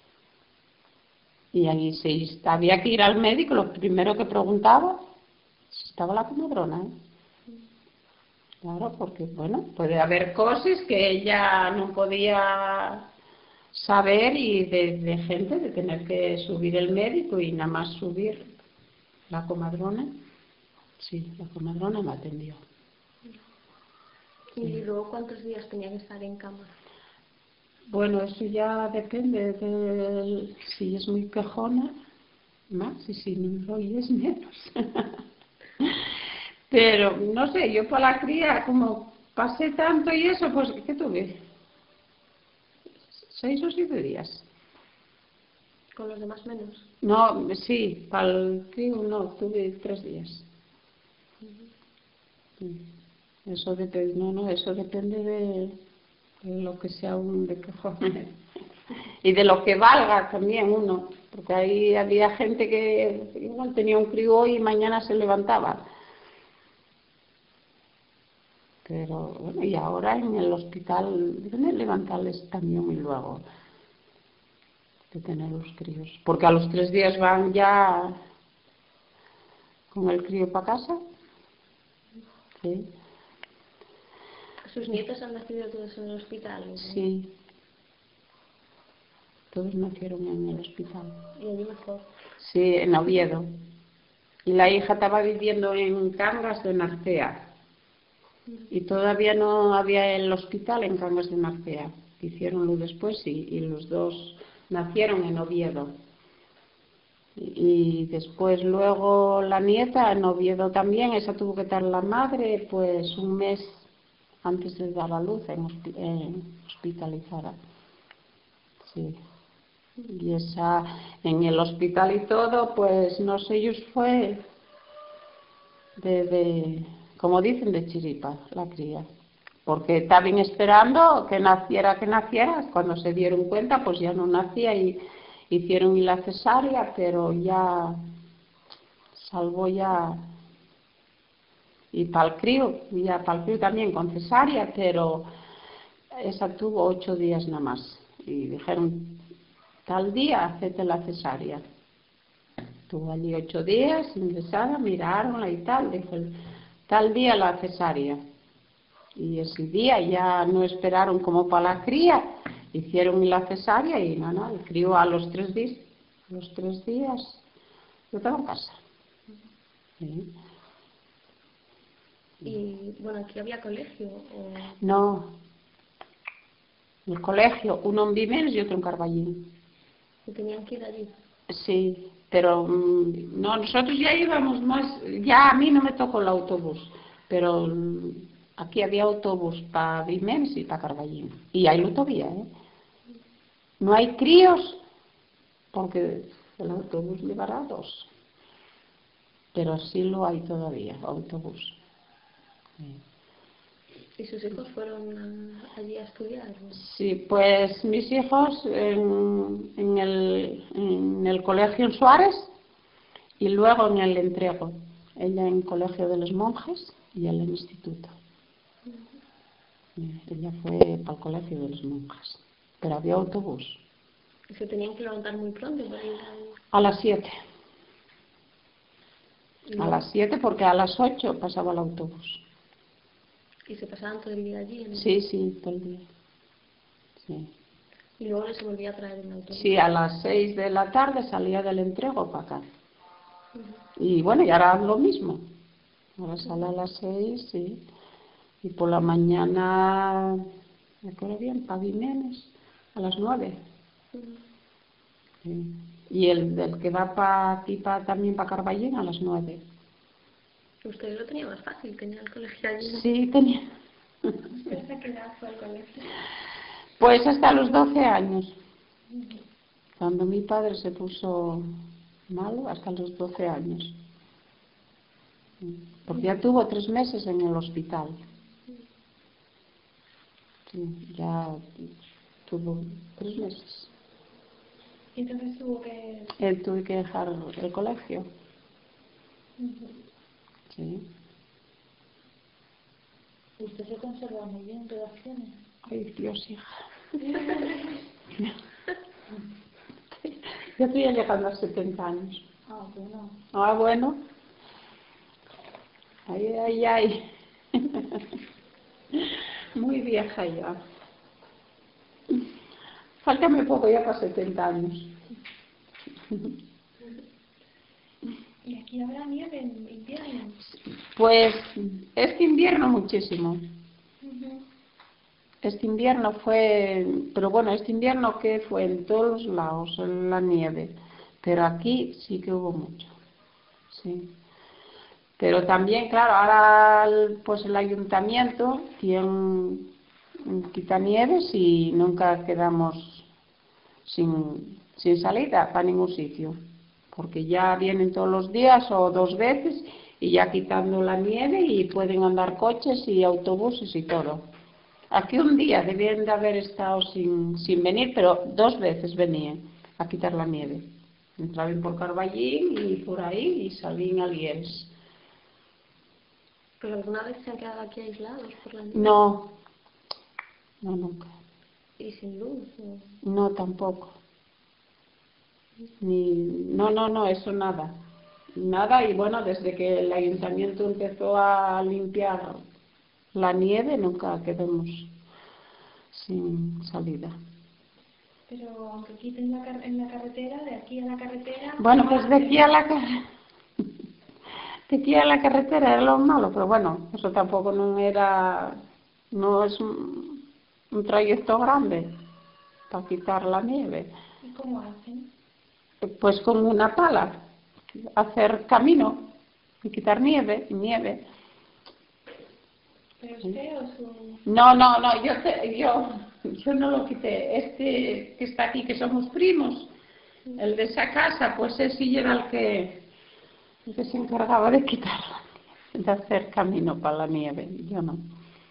Y ahí si había que ir al médico, lo primero que preguntaba, si estaba la comadrona, ¿eh? Claro, porque, bueno, puede haber cosas que ella no podía saber y de, de gente, de tener que subir el médico y nada más subir la comadrona. Sí, la comadrona me atendió. ¿Y sí. Luego cuántos días tenía que estar en cama? Bueno, eso ya depende de si es muy quejona, más, y si no lo es menos. Pero, no sé, yo para la cría, como pasé tanto y eso, pues, ¿qué tuve? ¿Seis o siete días? ¿Con los demás menos? No, sí, para el crío no, tuve tres días. Uh-huh. Eso depende, no, no, eso depende de, de lo que sea un de quejón. Y de lo que valga también uno, porque ahí había gente que igual tenía un crío hoy y mañana se levantaba. Pero bueno, y ahora en el hospital deben levantarles también y luego de tener los críos. Porque a los tres días van ya con el crío para casa. Sí. ¿Sus nietos han nacido todos en el hospital? ¿No? Sí. Todos nacieron en el hospital. ¿Y allí mejor? Sí, en Oviedo. Y la hija estaba viviendo en Cangas de Narcea. Y todavía no había el hospital en Cangas de Narcea. Hicieronlo después y, y los dos nacieron en Oviedo. Y después luego la nieta, en Oviedo también, esa tuvo que estar la madre pues un mes antes de dar a luz en, en hospitalizada. Sí. Y esa en el hospital y todo, pues no sé, ellos fue de, de como dicen, de chiripa la cría. Porque estaban esperando que naciera, que naciera, cuando se dieron cuenta pues ya no nacía y hicieron la cesárea, pero ya salvo ya, y para el crío, ya para el crío también con cesárea, pero esa tuvo ocho días nada más y dijeron tal día hacete la cesárea. Estuvo allí ocho días ingresada, miraronla y tal, dijo tal día la cesárea. Y ese día ya no esperaron como para la cría, hicieron la cesárea y no, no, el crío a los tres días, los tres días, yo estaba en casa. Sí. Y bueno, aquí había colegio. O... No, el colegio, uno en Vimens y otro en Carballín. ¿Y tenían que ir allí? Sí, pero mm, no, nosotros ya íbamos más, ya a mí no me tocó el autobús, pero mm, aquí había autobús para Vimens y para Carballín. Y ahí lo todavía, ¿eh? No hay críos, porque el autobús llevará dos, pero sí lo hay todavía, autobús. Sí. ¿Y sus hijos fueron a, allí a estudiar? ¿O? Sí, pues mis hijos en, en, el, en el colegio en Suárez y luego en el Entrego. Ella en colegio de los monjes y él en instituto. Uh-huh. Ella fue para el colegio de los monjes, pero había autobús. ¿Y se tenían que levantar muy pronto para ir al... A las siete. ¿No? A las siete porque a las ocho pasaba el autobús. ¿Y se pasaban todo el día allí? ¿No? Sí, sí, todo el día. Sí. Y luego les volvía a traer en autobús. Sí, a las seis de la tarde salía del Entrego para acá. Uh-huh. Y bueno, y ahora lo mismo. Ahora sale a las seis, sí. Y por la mañana, me acuerdo bien, para Vimens, a las nueve. Uh-huh. Sí. Y el del que va para aquí, pa, también para Carballín, a las nueve. Usted lo tenía más fácil, tenía el colegio allí, ¿no? Sí, tenía. ¿Hasta qué edad fue al colegio? Pues hasta los doce años. Uh-huh. Cuando mi padre se puso malo, hasta los doce años. Porque ya tuvo tres meses en el hospital. Sí, ya tuvo tres meses. ¿Y entonces tuvo que...? Él tuvo que dejar el colegio. Uh-huh. Sí. ¿Usted se conserva muy bien de acciones? Ay, Dios, hija. Yo estoy llegando a setenta años. Ah, bueno. Ah, bueno. Ay, ay, ay. Muy vieja ya. Fáltame poco ya para setenta años. ¿Y aquí habrá nieve en invierno? Pues este invierno muchísimo. Uh-huh. Este invierno fue, pero bueno, este invierno que fue en todos los lados, en la nieve, pero aquí sí que hubo mucho, sí. Pero también, claro, ahora pues el ayuntamiento tiene quitanieves y nunca quedamos sin, sin salida para ningún sitio, porque ya vienen todos los días o dos veces y ya quitando la nieve y pueden andar coches y autobuses y todo. Aquí un día debían de haber estado sin, sin venir, pero dos veces venían a quitar la nieve. Entraban por Carballín y por ahí y salían a Lieres. ¿Pero alguna vez se han quedado aquí aislados por la nieve? No, no, nunca. ¿Y sin luz? ¿O? No, tampoco. Ni, no, no, no, eso nada. Nada, y bueno, desde que el ayuntamiento empezó a limpiar la nieve, nunca quedamos sin salida. Pero aunque quiten la car en la carretera, de aquí a la carretera... Bueno, pues de aquí a la carretera... De aquí a la carretera era lo malo, pero bueno, eso tampoco no era... No es un, un trayecto grande para quitar la nieve. ¿Y cómo hacen? pues con una pala, hacer camino y quitar nieve, nieve. ¿Pero usted o su...? No, no, no, yo, te, yo, yo no lo quité. Este que está aquí, que somos primos, el de esa casa, pues ese sí era el que, el que se encargaba de quitarla, de hacer camino para la nieve, yo no.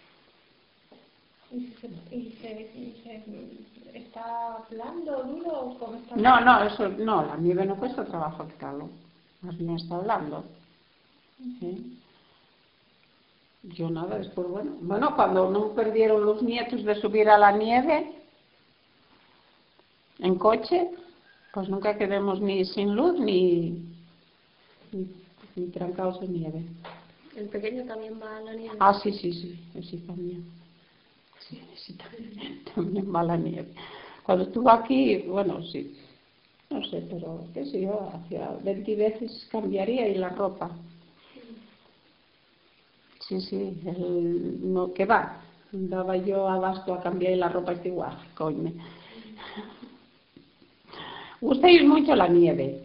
¿Y se, y se, y se está blando, duro o cómo está? No, no, eso, no, la nieve no cuesta trabajo quitarlo, más bien está blando. ¿Sí? Yo nada, después, bueno, bueno, cuando no perdieron los nietos de subir a la nieve en coche, pues nunca quedemos ni sin luz ni, ni, ni trancados en nieve. ¿El pequeño también va a la nieve? Ah, sí, sí, sí, sí también. Sí, sí también, también va a la nieve. Cuando estuvo aquí, bueno, sí, no sé, pero qué sé yo, hacía veinte veces cambiaría y la ropa. Sí, sí, el, no, que va, daba yo abasto a cambiar y la ropa está igual, coño. Gustáis mucho la nieve,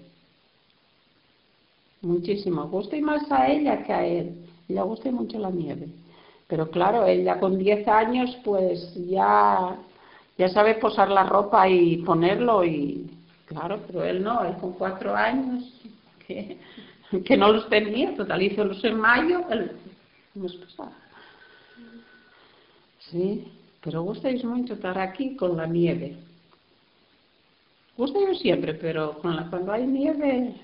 muchísimo, gustáis más a ella que a él, ella gusta mucho la nieve, pero claro, ella con diez años pues ya, ya sabe posar la ropa y ponerlo y claro, pero él no, él con cuatro años, que, que no los tenía, total hizo los en mayo, el mes pasado. Sí, pero gustáis mucho estar aquí con la nieve. Gusta yo siempre, pero con la, cuando hay nieve,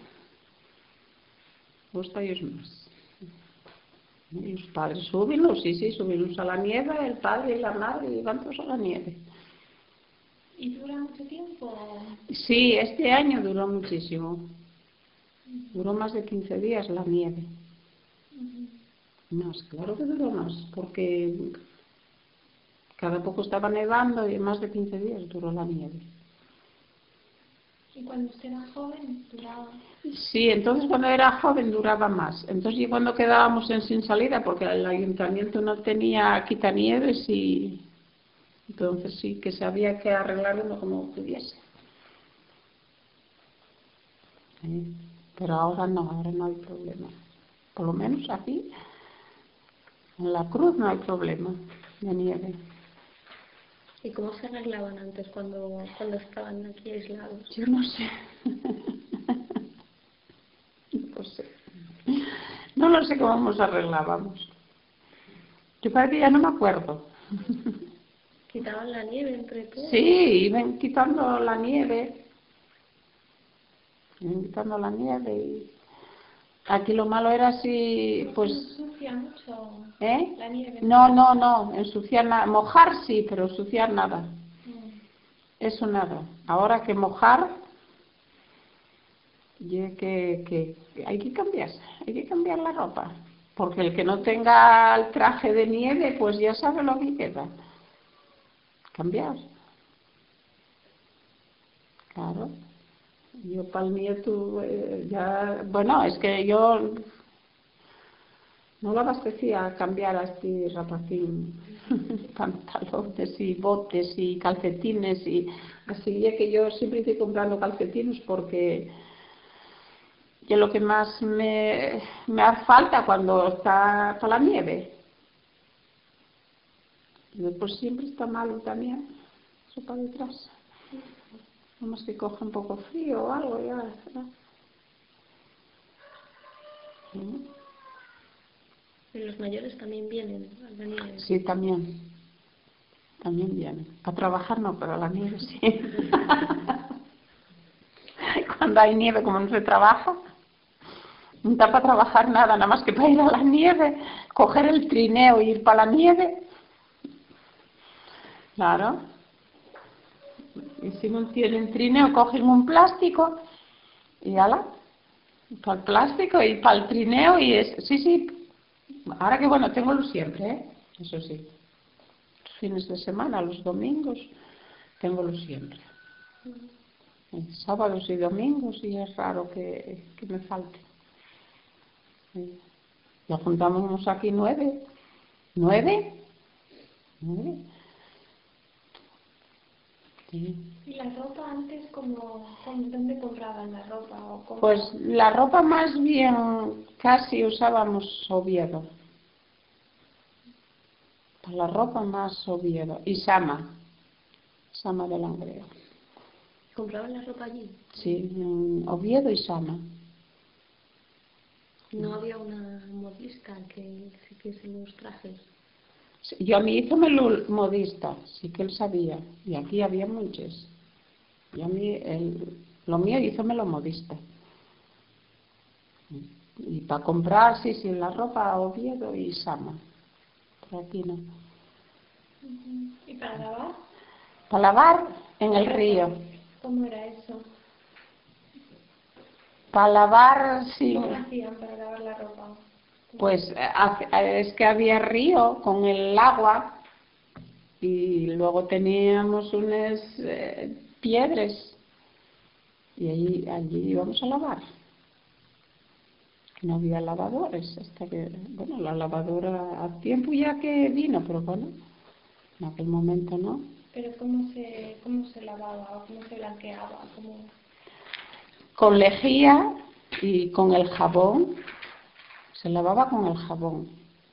gusta ellos más. Y los padres súbenlos, sí, sí, subimos a la nieve, el padre y la madre, y van todos a la nieve. ¿Y dura mucho tiempo? Sí, este año duró muchísimo. Duró más de quince días la nieve. Más, claro que duró más, porque cada poco estaba nevando y más de quince días duró la nieve. ¿Y cuando usted era joven duraba? Sí, entonces cuando era joven duraba más. Entonces y cuando quedábamos en sin salida, porque el ayuntamiento no tenía quitanieves y entonces sí que se había que arreglar uno como pudiese. Sí, pero ahora no, ahora no hay problema. Por lo menos aquí, en la Cruz no hay problema de nieve. ¿Y cómo se arreglaban antes cuando, cuando estaban aquí aislados? Yo no sé. No sé. No lo sé cómo nos arreglábamos. Yo parece que ya no me acuerdo. ¿Quitaban la nieve entre todos? Sí, iban quitando la nieve. Iban quitando la nieve y aquí lo malo era si, pues... ¿Ensucia mucho ¿Eh? la nieve? No, no, no, ensuciar nada. Mojar sí, pero ensuciar nada. Mm. Eso nada. Ahora que mojar, y que, que, que hay que cambiar, hay que cambiar la ropa. Porque el que no tenga el traje de nieve, pues ya sabe lo que queda. Cambiar. Claro. Yo para el nieto, eh, ya, bueno, es que yo no lo abastecía a cambiar a este rapacín pantalones y botes y calcetines y así es que yo siempre estoy comprando calcetines porque es lo que más me, me hace falta cuando está para la nieve. Y después siempre está malo también, eso para detrás. Nomás que coge un poco frío o algo ya. ¿No? ¿Sí? ¿Y los mayores también vienen a la nieve? Sí, también. También vienen. A trabajar no, pero a la nieve sí. Cuando hay nieve, como no se trabaja, no está para trabajar nada, nada más que para ir a la nieve, coger el trineo y ir para la nieve. Claro. Y si no tienen trineo, cogen un plástico y ala, para el plástico y para el trineo y es, sí, sí. Ahora que bueno, tengo luz siempre, ¿eh? Eso sí. Los fines de semana, los domingos, tengo luz siempre. Mm. Sábados y domingos y es raro que, que me falte. Sí. Ya juntamos aquí nueve. ¿Nueve? ¿Nueve? Sí. ¿Y la ropa antes, cómo, cómo- dónde compraban la ropa? O cómo? Pues la ropa más bien casi usábamos Oviedo. Para la ropa más Oviedo. Y Sama. Sama de Langreo. ¿Compraban la ropa allí? Sí, en Oviedo y Sama. ¿No había una modista que se hiciese los trajes? Sí, yo a mi hijo me lo modista, sí que él sabía. Y aquí había muchos. Y a mí, el, lo mío hízome lo modista. Y para comprar, sí, sí, la ropa Oviedo y Sama. Por aquí no. Ujú. ¿Y para lavar? Para lavar en el ¿Ropa? río. ¿Cómo era eso? Para lavar, sí. ¿Cómo hacían para lavar la ropa? Pues eh, hace- eh, es que había río con el agua y luego teníamos unas eh, piedras y allí, allí íbamos a lavar. No había lavadores hasta que, bueno, la lavadora a tiempo ya que vino, pero bueno, en aquel momento no. ¿Pero cómo se, cómo se lavaba o cómo se blanqueaba? ¿Cómo... Con lejía y con el jabón, se lavaba con el jabón.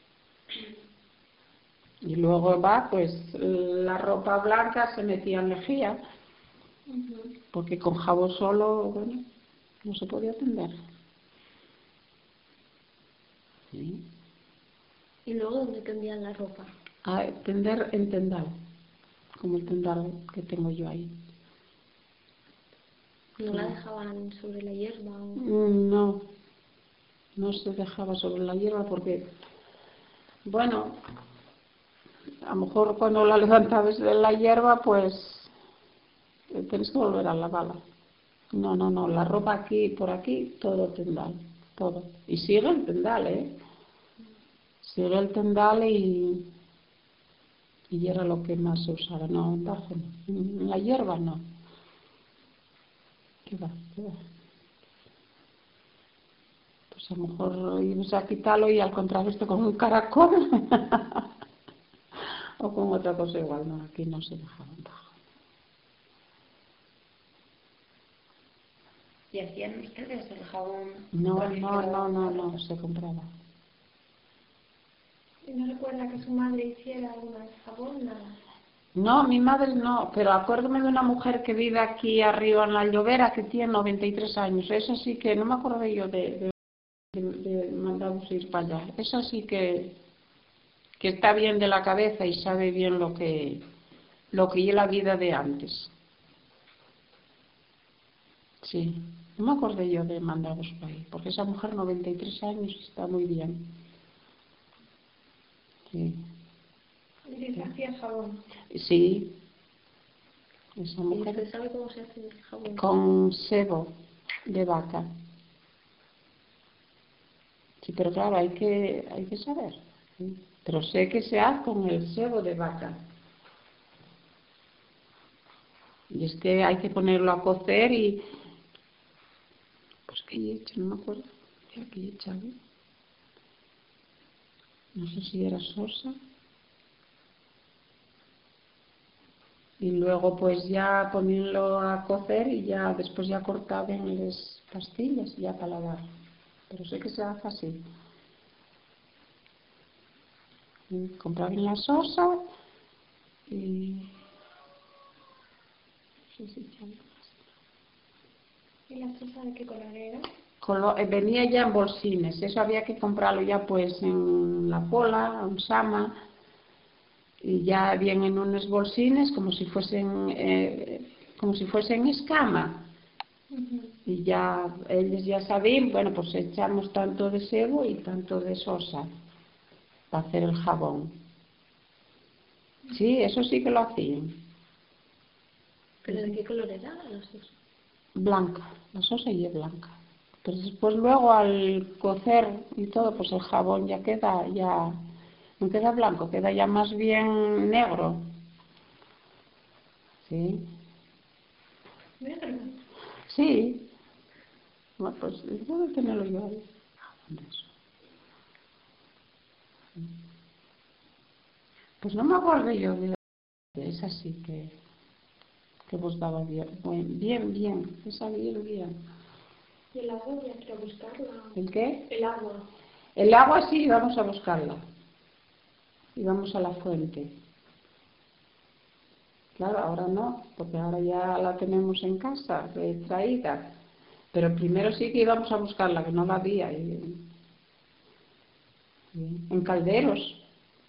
Y luego va, pues la ropa blanca se metía en lejía, Ujú. porque con jabón solo, bueno, no se podía tender. ¿Sí? ¿Y luego dónde tendían la ropa? A tender en tendal, como el tendal que tengo yo ahí. ¿No la dejaban sobre la hierba? O... Mm, No, no se dejaba sobre la hierba porque, bueno, a lo mejor cuando la levantabas de la hierba, pues eh, tienes que volver a lavarla. No, no, no, la ropa aquí, por aquí, todo tendal, todo. Y sigue el tendal, ¿eh? Sigue el tendal y, y era lo que más se usaba. No, en bajo no. En la hierba no. ¿Qué va? ¿Qué va? Pues a lo mejor ibas a quitarlo y al contrario esto con un caracol o con otra cosa igual. No, aquí no se dejaba en bajo. ¿Y hacían ustedes el jabón? No, con el que no, no, lavaban no, la no, ropa? se compraba. ¿Y no recuerda que su madre hiciera alguna vez jabón? Nada. No, mi madre no, pero acuérdome de una mujer que vive aquí arriba en la Llovera que tiene noventa y tres años. Esa sí que no me acuerdo yo de, de, de, de mandarnos ir para allá. Esa sí que, que está bien de la cabeza y sabe bien lo que lo que es la vida de antes. Sí, no me acordé yo de mandarnos para ahí, porque esa mujer noventa y tres años está muy bien. Sí, ¿Y les hacía jabón? sí, esa ¿Y mujer usted sabe cómo se hace el jabón? con sebo de vaca. Sí, pero claro, hay que, hay que saber. ¿Sí? Pero sé que se hace con el sebo de vaca. Y es que hay que ponerlo a cocer y... Pues que he hecho, no me acuerdo. ¿Qué he echado? No sé si era sosa. Y luego pues ya ponerlo a cocer y ya después ya cortado en las pastillas ya para lavar. Pero sé que se hace así. Y comprar en la sosa y... No sé si echarle más. ¿Y la sosa de qué color era? Colo- eh, venía ya en bolsines, eso había que comprarlo ya pues en la Pola, en Sama, y ya vienen en unos bolsines como si fuesen eh, como si fuesen escama. Ujú. Y ya ellos ya saben, bueno, pues echamos tanto de sebo y tanto de sosa para hacer el jabón. Sí, eso sí que lo hacían. ¿Pero de qué color era la sosa? Blanca, la sosa y es blanca. Pero después luego al cocer y todo, pues el jabón ya queda, ya no queda blanco, queda ya más bien negro. Sí, ¿Negro? sí. Bueno, pues debo tenerlo yo ahí. ¿Dónde es? Pues no me acuerdo yo de es así que que vos daba bien, bien, bien, bien, esa bien, bien. ¿Y el agua había que ir a buscarla? ¿El qué? El agua. El agua sí, íbamos a buscarla. Íbamos a la fuente. Claro, ahora no, porque ahora ya la tenemos en casa, extraída. Pero primero sí que íbamos a buscarla, que no la había. Y, y, en calderos.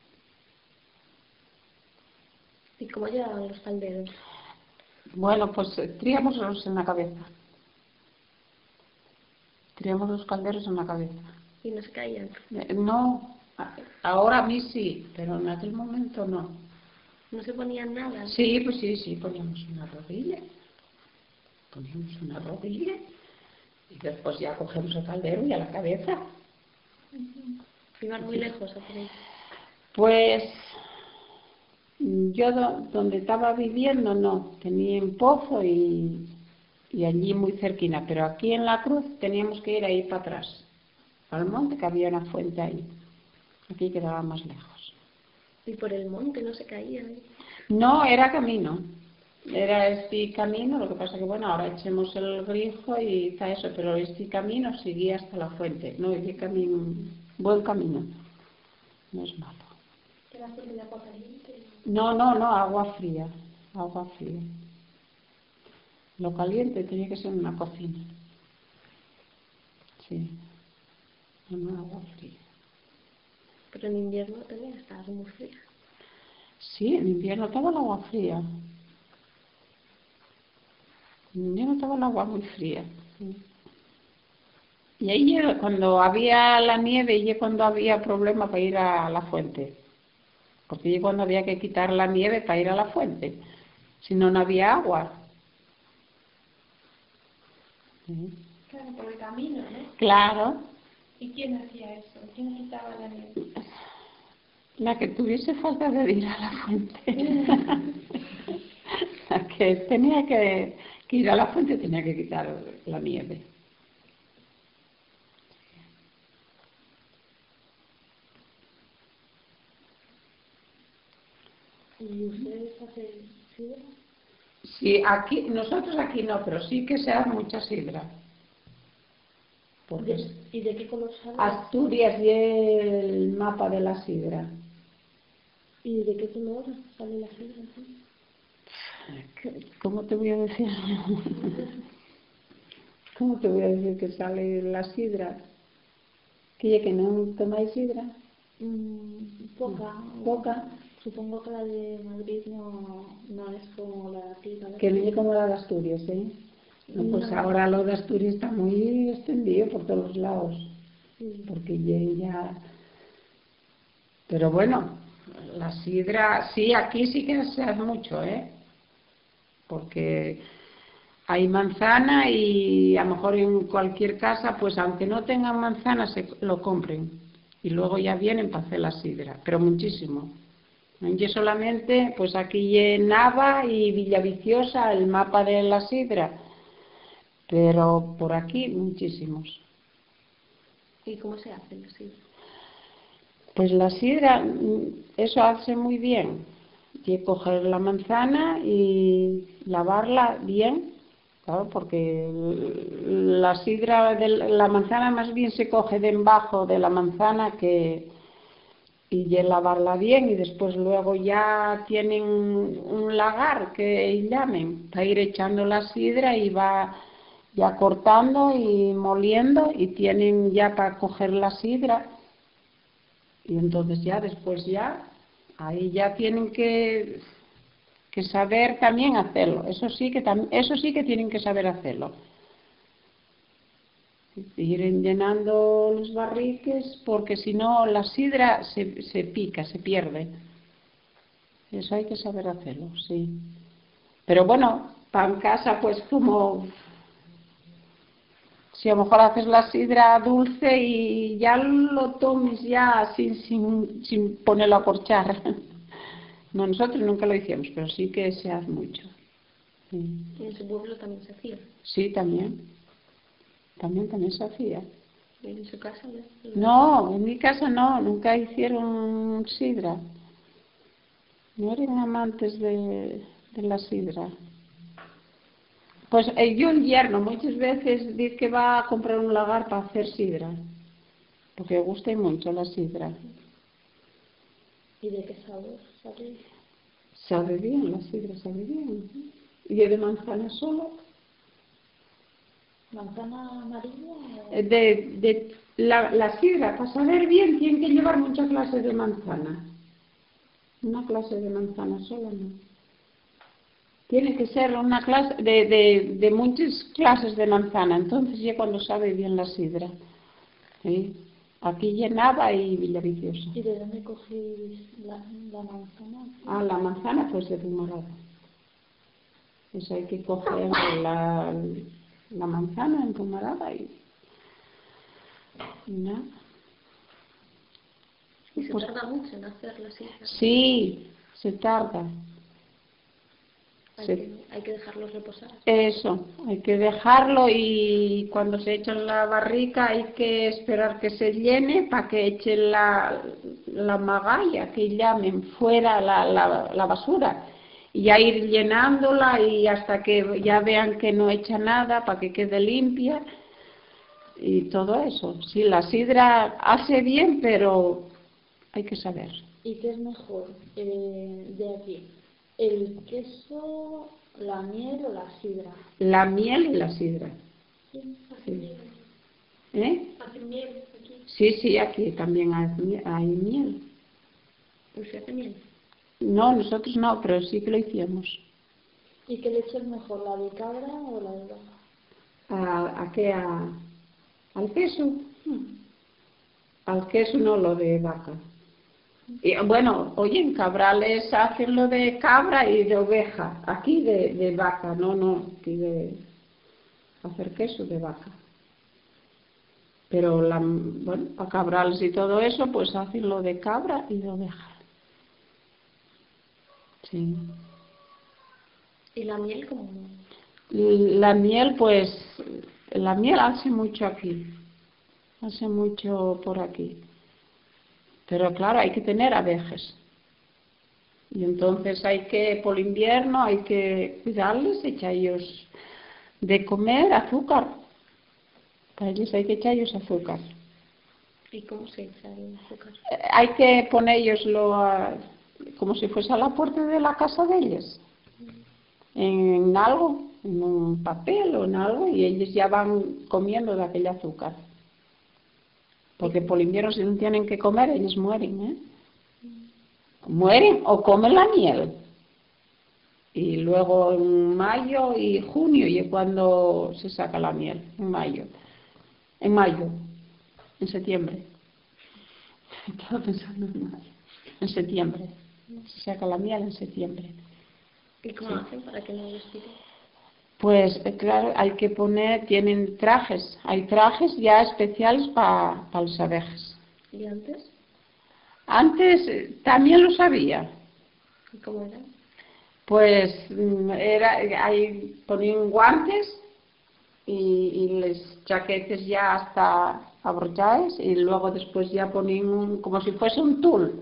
¿Y cómo llegaban los calderos? Bueno, pues eh, tríamos en la cabeza. Tríamos los calderos en la cabeza. ¿Y no se caían? Eh, no, a- ahora a mí sí, pero en aquel momento no. ¿No se ponían nada? Sí, pues sí, sí, poníamos una rodilla. Poníamos una rodilla y después ya cogemos el caldero y a la cabeza. ¿Iban muy lejos o por ahí? Pues yo do- donde estaba viviendo no, tenía un pozo y, y allí muy cerquina, pero aquí en la cruz teníamos que ir ahí para atrás, al monte, que había una fuente ahí. Aquí quedaba más lejos. ¿Y por el monte no se caían? No, era camino. Era este camino, lo que pasa que bueno, ahora echemos el grifo y está eso, pero este camino seguía hasta la fuente. No, este camino, buen camino. No es malo. ¿Era fuente de agua caliente? No, no, no, agua fría. Agua fría. Lo caliente tenía que ser en una cocina. Sí. No, no, agua fría. Pero en invierno tenía que estar muy fría. Sí, en invierno estaba el agua fría. En invierno estaba el agua muy fría. Sí. Y ahí ya cuando había la nieve, y cuando había problema para ir a la fuente. Porque ya cuando había que quitar la nieve para ir a la fuente. Si no, no había agua. Sí. Claro, por el camino, ¿no? Claro. ¿Y quién hacía eso? ¿Quién quitaba la nieve? La que tuviese falta de ir a la fuente. La que tenía que, que ir a la fuente tenía que quitar la nieve. ¿Y ustedes hacen sidra? Sí, aquí, nosotros aquí no, pero sí que se hace mucha sidra. Porque ¿De- ¿Y de qué color sale? Asturias y el mapa de la sidra. ¿Y de qué color sale la sidra? ¿Cómo te voy a decir? ¿Cómo te voy a decir que sale la sidra? ¿Que ya que no tomáis sidra? Mm, poca. Poca. Supongo que la de Madrid no, no es como la de aquí. ¿Vale? Que no es como la de Asturias, ¿eh? No, pues No. ahora lo de Asturias está muy extendido por todos lados. Sí. Porque ya, ya... Pero bueno, la sidra, sí, aquí sí que se hace mucho, ¿eh? Porque hay manzana y a lo mejor en cualquier casa, pues aunque no tengan manzana, se lo compren. Y luego ya vienen para hacer la sidra, pero muchísimo. Y solamente, pues aquí en Nava y Villaviciosa, el mapa de la sidra, pero por aquí muchísimos. ¿Y cómo se hace la sidra? Pues la sidra, eso hace muy bien. Hay que coger la manzana y lavarla bien, claro, porque la sidra de la manzana más bien se coge debajo de la manzana que y ya lavarla bien y después luego ya tienen un lagar que llamen para ir echando la sidra y va ya cortando y moliendo y tienen ya para coger la sidra y entonces ya después ya ahí ya tienen que que saber también hacerlo, eso sí que tam, eso sí que tienen que saber hacerlo. Ir llenando los barriques porque si no la sidra se, se pica, se pierde. Eso hay que saber hacerlo, sí. Pero bueno, para en casa pues como si a lo mejor haces la sidra dulce y ya lo tomes ya sin, sin, sin ponerlo a corchar. No, nosotros nunca lo hicimos, pero sí que se hace mucho. Sí. ¿Y en su pueblo también se hacía? Sí, también. También, también se hacía. ¿Y en su casa no? No, en mi casa no, nunca hicieron sidra. No eran amantes de, de la sidra. Pues eh, yo en invierno muchas veces dice que va a comprar un lagar para hacer sidra, porque le gusta mucho la sidra. ¿Y de qué sabor sabe? Sabe bien, la sidra sabe bien. ¿Y es de manzana solo? ¿Manzana amarilla? O... De, de la, la sidra, para saber bien, tiene que llevar muchas clases de manzana. Una clase de manzana sola no. Tiene que ser una clase de, de, de muchas clases de manzana, entonces ya cuando sabe bien la sidra. ¿Sí? Aquí llenaba y Villaviciosa. ¿Y de dónde cogéis la, la manzana? Ah, la manzana pues de Fumarada. Pues hay que coger la, la manzana en Fumarada y, y nada. ¿Y se Pues, tarda mucho en hacer la sidra? sí, se tarda. Hay, Se, que, hay que dejarlos reposar. Eso, hay que dejarlo y cuando se echa en la barrica hay que esperar que se llene para que echen la, la magalla, que llamen fuera la, la, la basura. Y ya ir llenándola y hasta que ya vean que no echa nada para que quede limpia y todo eso. Sí, la sidra hace bien, pero hay que saber. ¿Y qué es mejor eh, de aquí? ¿El queso, la miel o la sidra? La miel y la sidra. Sí, hacen Sí. miel. ¿Eh? ¿Hacen miel aquí? Sí, sí, aquí también hay, hay miel. Pues se hace miel. No, nosotros no, pero sí que lo hicimos. ¿Y qué leche es mejor, la de cabra o la de vaca? ¿A, a qué? A, ¿Al queso? Hmm. Al queso no, lo de vaca. Y, bueno, oye, en Cabrales hacen lo de cabra y de oveja. Aquí de, de vaca, no, no, aquí de hacer queso de vaca. Pero, la, bueno, a Cabrales y todo eso, pues hacen lo de cabra y de oveja. Sí. ¿Y la miel cómo? La miel, pues, la miel hace mucho aquí, hace mucho por aquí. Pero claro, hay que tener abejas. Y entonces hay que, por el invierno, hay que cuidarles, echarles de comer azúcar. Para ellos hay que echarles azúcar. ¿Y cómo se echa el azúcar? Eh, Hay que ponerloslo a, como si fuese a la puerta de la casa de ellos. En algo, en un papel o en algo, y ellos ya van comiendo de aquel azúcar. Porque por el invierno si no tienen que comer, ellos mueren, ¿eh? Mueren o comen la miel. Y luego en mayo y junio y es cuando se saca la miel, en mayo. En mayo, en septiembre. Estaba pensando en mayo. En septiembre. Se saca la miel en septiembre. ¿Y cómo Sí. hacen para que no les tire? Pues eh, claro, hay que poner, tienen trajes, hay trajes ya especiales para pa las abejas. ¿Y antes? Antes eh, también lo sabía. ¿Y cómo era? Pues mm, era, ahí ponían guantes y, y les chaquetes ya hasta abrochados y luego después ya ponían un, como si fuese un tul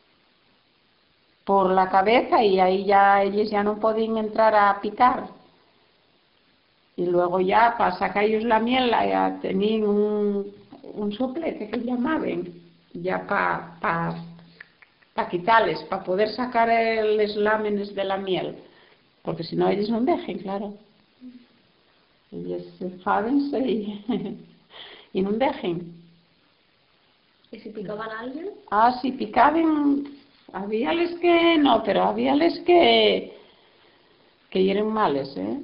por la cabeza y ahí ya ellos ya no podían entrar a picar. Y luego ya para sacar ellos la miel ya tenían un, un soplete que llamaban ya para pa, pa quitarles, para poder sacar los lámenes de la miel, porque si no ellos no dejen, claro. Ellos enfádense y, y no dejen. ¿Y si picaban a alguien? Ah, si picaban, habíales que no, pero habíales que que eran males, ¿eh?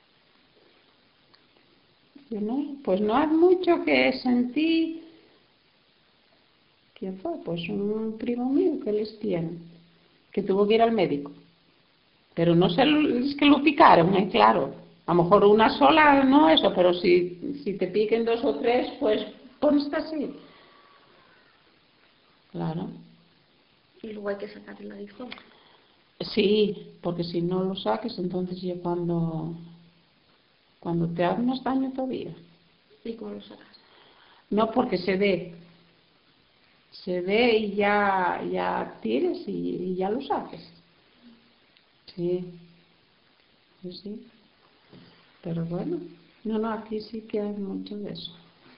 Yo no, pues no hay mucho que sentí. ¿Quién fue? Pues un primo mío que les tiene, que tuvo que ir al médico. Pero no sé, es que lo picaron, ¿eh? Claro. A lo mejor una sola no eso, pero si, si te piquen dos o tres, pues ponte así. Claro. Y luego hay que sacar el aguijón. Sí, porque si no lo saques, entonces ya cuando, cuando te hagas más daño todavía. ¿Y cómo lo sacas? No, porque se ve. Se ve y ya, ya tires y, y ya lo saques. Sí. Pues sí. Pero bueno, no, no, aquí sí que hay mucho de eso.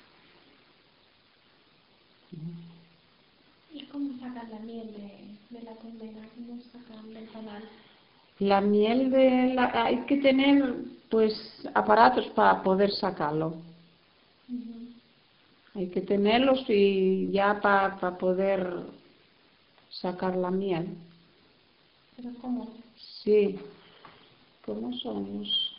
¿Y cómo sacan la miel de, de la colmena? ¿Cómo sacan del panal? La miel de la, hay que tener pues aparatos para poder sacarlo. Uh-huh. Hay que tenerlos y ya para pa poder sacar la miel. ¿Pero cómo? Sí. ¿Cómo son los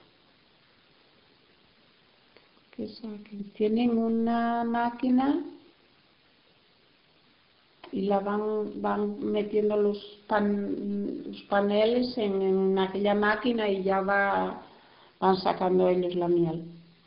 que saquen? Tienen una máquina y la van, van metiendo los, pan, los paneles en, en aquella máquina y ya va, van sacando ellos la miel.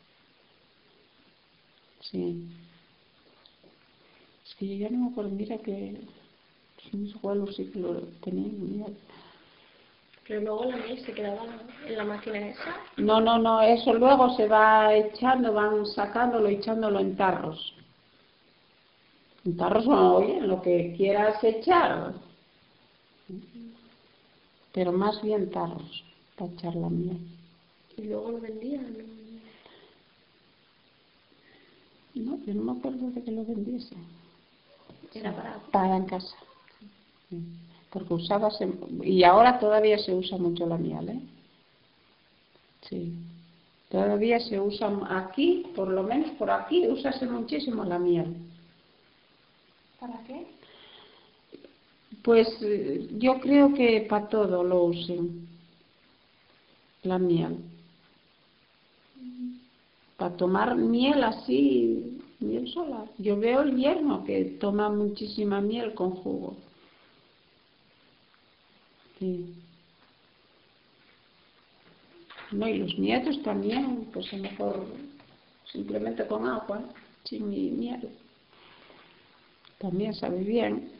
Sí. Es que yo ya no me acuerdo, mira que mis abuelos sí que lo tenían miel. Pero luego la miel se quedaba en la máquina esa. No, no, no, eso luego se va echando, van sacándolo, echándolo en tarros. En tarros o oye, en lo que quieras echar. Pero más bien tarros, para echar la miel. Y luego lo vendían, ¿no? No, yo no me acuerdo de que lo vendiese. Era para... Para en casa. Sí. Porque usaba, y ahora todavía se usa mucho la miel, ¿eh? Sí. Todavía se usa aquí, por lo menos por aquí, usase muchísimo la miel. ¿Para qué? Pues yo creo que para todo lo usen, la miel. Uh-huh. Para tomar miel así, miel sola. Yo veo el yerno que toma muchísima miel con jugo. Sí. No, y los nietos también, pues a lo mejor simplemente con agua, sin miel. También sabe bien.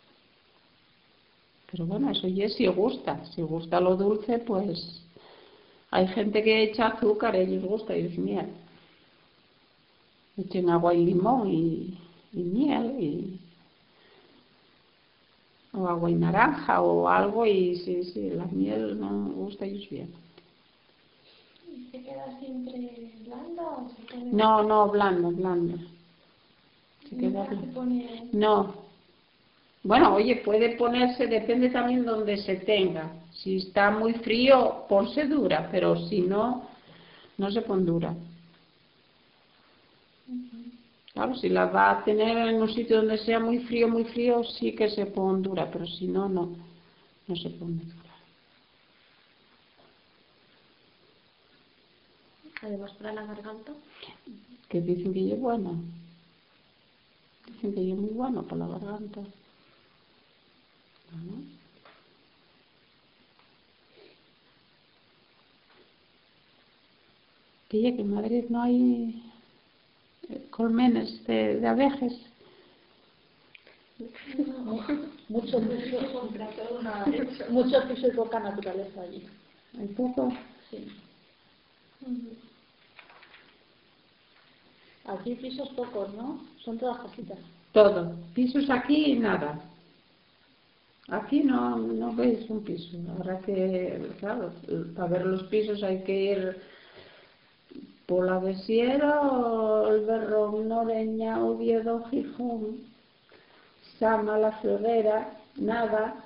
Pero bueno, eso ya si gusta. Si gusta lo dulce, pues hay gente que echa azúcar, a ellos gusta y es miel. Echen agua y limón y, y miel y, o agua y naranja o algo y sí, sí, la miel no gusta y es bien. ¿Y se queda siempre blanda o se pone...? No, no, blanda, blanda. Se queda se pone... No. Bueno, oye, puede ponerse, depende también donde se tenga. Si está muy frío, ponse dura, pero si no, no se pone dura. Uh-huh. Claro, si la va a tener en un sitio donde sea muy frío, muy frío, sí que se pone dura, pero si no, no, no se pone dura. Además, para la garganta. Que dicen que es bueno. Dicen que es muy bueno para la garganta. ¿No? Que ya que en Madrid no hay colmenes de, de abejas. No, mucho piso, mucho piso y poca naturaleza allí. ¿Hay poco? Sí. Uh-huh. Aquí pisos pocos, ¿no? Son todas casitas. Todo. Pisos aquí y nada. Aquí no, no veis un piso. Ahora que, claro, para ver los pisos hay que ir por la Besiero, el Berrón, Noreña, Oviedo, Gijón, Sama, La Florera, Nava.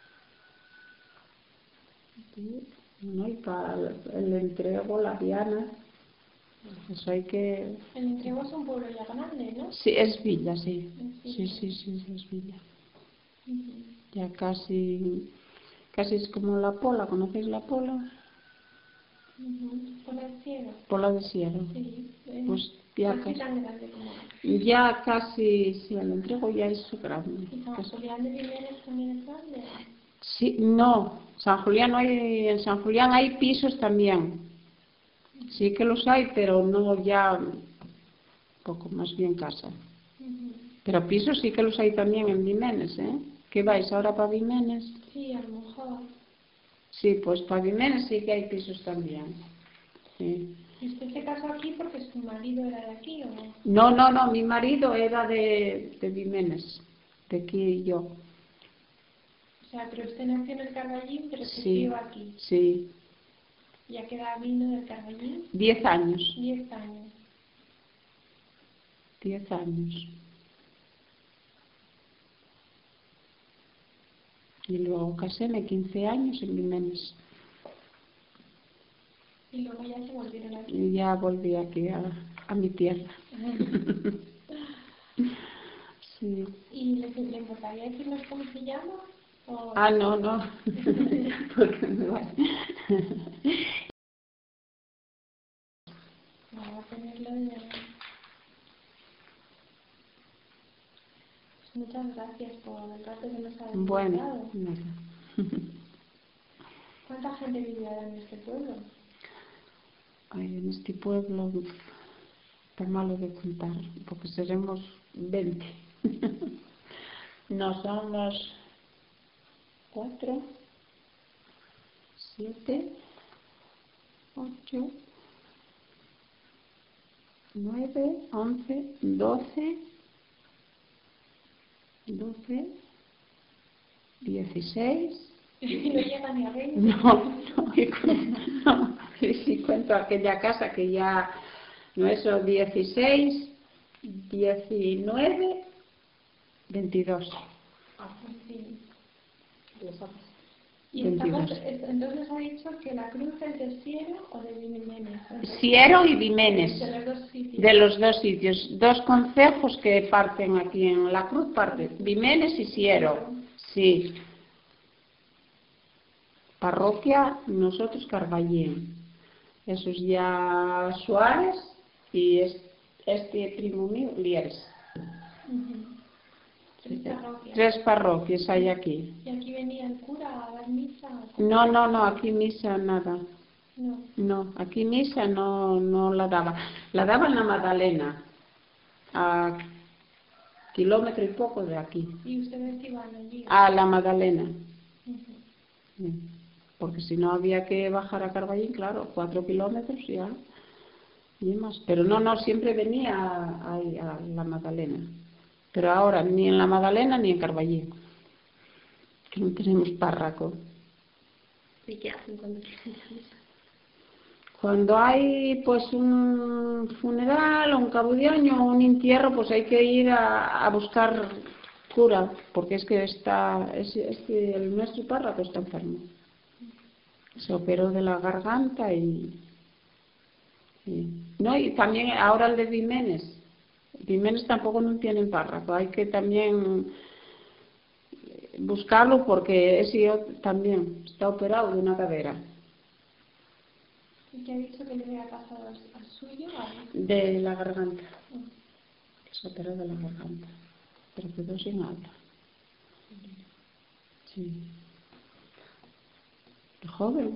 No, y para el, el Entrego, La Diana. Eso hay que... El Entrego es un pueblo ya grande, ¿no? Sí, es villa, sí. Es Sí, sí, sí, sí, es villa. Uh-huh. Ya casi, casi es como La Pola, ¿conocéis La Pola? Uh-huh. ¿Pola de Siero? Pola de Siero. Sí. Eh, pues ya casi casi. tan grande como... Ya casi, sí, el Entrego ya es grande. ¿Y San Julián de Vimeres también es grande? Sí, no, San Julián no hay, en San Julián hay pisos también. Sí que los hay, pero no ya, poco más bien casa. Uh-huh. Pero pisos sí que los hay también en Vimenes, ¿eh? ¿Qué vais ahora para Vimenes? Sí, a lo mejor. Sí, pues para Vimenes sí que hay pisos también. Sí. ¿Y usted se casó aquí porque su marido era de aquí o no? No, no, no, mi marido era de, de Vimenes, de aquí yo. O sea, pero usted nació en el Carballín, pero se Sí, crió aquí. sí. ¿Ya queda vino del Carballín? Diez años. Diez años. Diez años. Y luego caséme quince años en Vimenes. Y luego ya se volvieron aquí. Y ya volví aquí a, a mi tierra. Sí. ¿Y le, le importaría decirnos cómo se llama? ¿O... Ah, no, no. Porque me va. Vamos a tenerlo ya. Pues muchas gracias por el rato que nos ha dedicado. Bueno, nada. ¿Cuánta gente vive ahora en este pueblo? Ay, en este pueblo está malo de contar, porque seremos veinte. No, somos cuatro, siete, ocho, nueve, once, doce, doce, dieciséis. No llega ni a veinte. No, no, y cuento, no, y si cuento aquella casa que ya, no, eso, dieciséis, diecinueve, veintidós. Ah, pues sí. Lo sabes. Y estamos, entonces ha dicho que la cruz es de Siero o de Vimenes. Siero y Vimenes. De los dos sitios. De los dos sitios. Dos concejos que parten aquí en la cruz, parten Vimenes y Siero. Sí. Parroquia, nosotros Carballín. Eso es ya Suárez y es, este primo mío, Lieres. Uh-huh. Tres parroquias. Tres parroquias hay aquí. ¿Y aquí venía el cura a dar misa? No, no, no, aquí misa nada. No. No, aquí misa no, no la daba. La daba en la Magdalena, a kilómetro y poco de aquí. ¿Y ustedes iban allí? A la Magdalena. Uh-huh. Sí. Porque si no había que bajar a Carballín, claro, cuatro kilómetros ya, y más. Pero no, no, siempre venía a, a, a la Magdalena. Pero ahora ni en la Magdalena ni en Carballín, que no tenemos párroco. ¿Y qué hacen cuando tienen misa? Cuando hay pues un funeral o un cabo de año o un entierro, pues hay que ir a, a buscar cura, porque es que está, es, es que el nuestro párroco está enfermo. Se operó de la garganta y, y no, y también ahora el de Vimenes. Vimenes tampoco no tienen párroco, hay que también buscarlo porque ese también está operado de una cadera. ¿Y qué ha dicho que le había pasado al suyo? De la garganta. Uh-huh. Se operó de la garganta, pero quedó sin habla. Sí. Joven.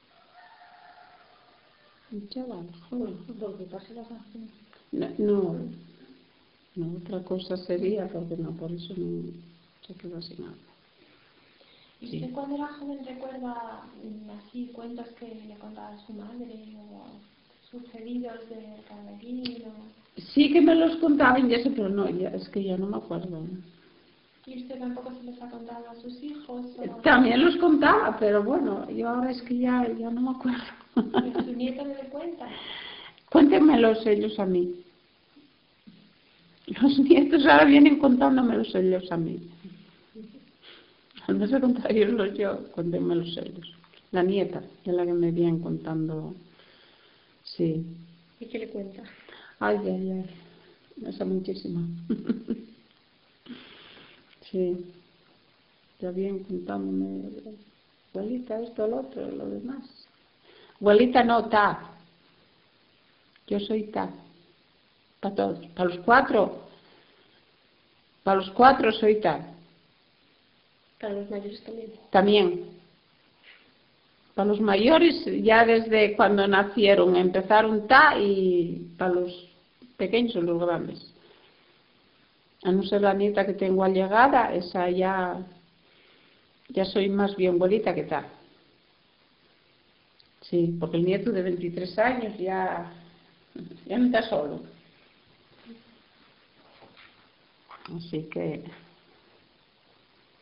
Un chaval, joven. Porque casi las hacen. No, no, no, otra cosa sería, porque no, por eso no se quedó sin habla. ¿Y usted sí. Cuando era joven recuerda así cuentos que le contaba su madre o sucedidos de Carballín? O... Sí que me los contaban y eso, pero no, ya, es que ya no me acuerdo. ¿Y usted tampoco se los ha contado a sus hijos? O... También los contaba, pero bueno, yo ahora es que ya, ya no me acuerdo. ¿Y a su nieto no le cuenta? Cuéntenmelos ellos a mí. Los nietos ahora vienen contándomelos ellos a mí. No sé contarlos yo, cuéntenmelos ellos. La nieta es la que me viene contando. Sí. ¿Y qué le cuenta? Ay, ay, ay. Me hace muchísimo. Sí. Ya bien contándome, abuelita, esto, lo otro, lo demás. Abuelita no, ta. Yo soy ta. Para todos. Para los cuatro. Para los cuatro soy ta. Para los mayores también. También. Para los mayores, ya desde cuando nacieron, empezaron ta, y para los pequeños o los grandes. A no ser la nieta que tengo allegada, esa ya, ya soy más bien abuelita que ta. Sí, porque el nieto de veintitrés años ya, ya no está solo. Así que...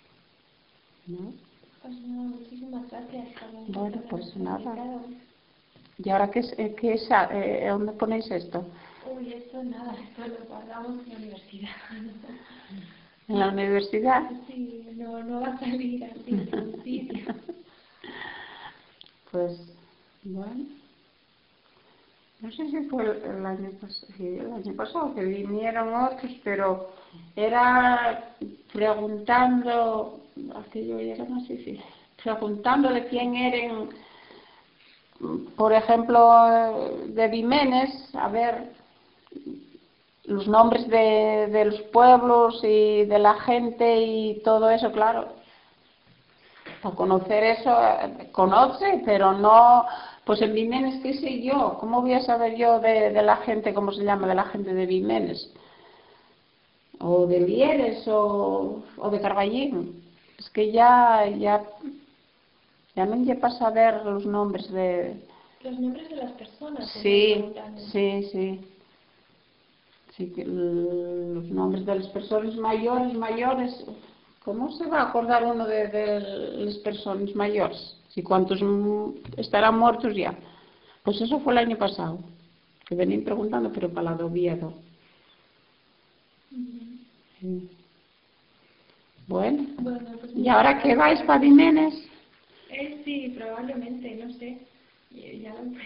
¿no? Pues nada, muchísimas gracias. Bueno, pues nada. ¿Y ahora qué es, eh, qué es, eh, dónde ponéis esto? Uy, esto nada, esto lo guardamos en la universidad. ¿En la universidad? Sí, no, no va a salir así en ningún sitio. Pues, bueno. No sé si fue el, el año pasado, sí, el año pasado que vinieron otros, pero era preguntando, aquello era más difícil, preguntando de quién eran, por ejemplo, de Vimenes, a ver los nombres de, de los pueblos y de la gente y todo eso, claro. Para conocer eso, eh, conoce, pero no, pues en Vimenes, qué sé yo, ¿cómo voy a saber yo de, de la gente, cómo se llama, de la gente de Vimenes? O de Lieres, o, o de Carballín. Es que ya, ya, ya me lleva a saber los nombres de... Los nombres de las personas. Sí, sí, sí. Sí, que los nombres de las personas mayores, mayores... ¿Cómo se va a acordar uno de, de las personas mayores? Si cuántos estarán muertos ya. Pues eso fue el año pasado, que venían preguntando, pero para la de Oviedo. Uh-huh. Sí. Bueno, Bueno, pues ¿y ahora qué vais para Vimenes? Eh, sí, probablemente, no sé. Ya lo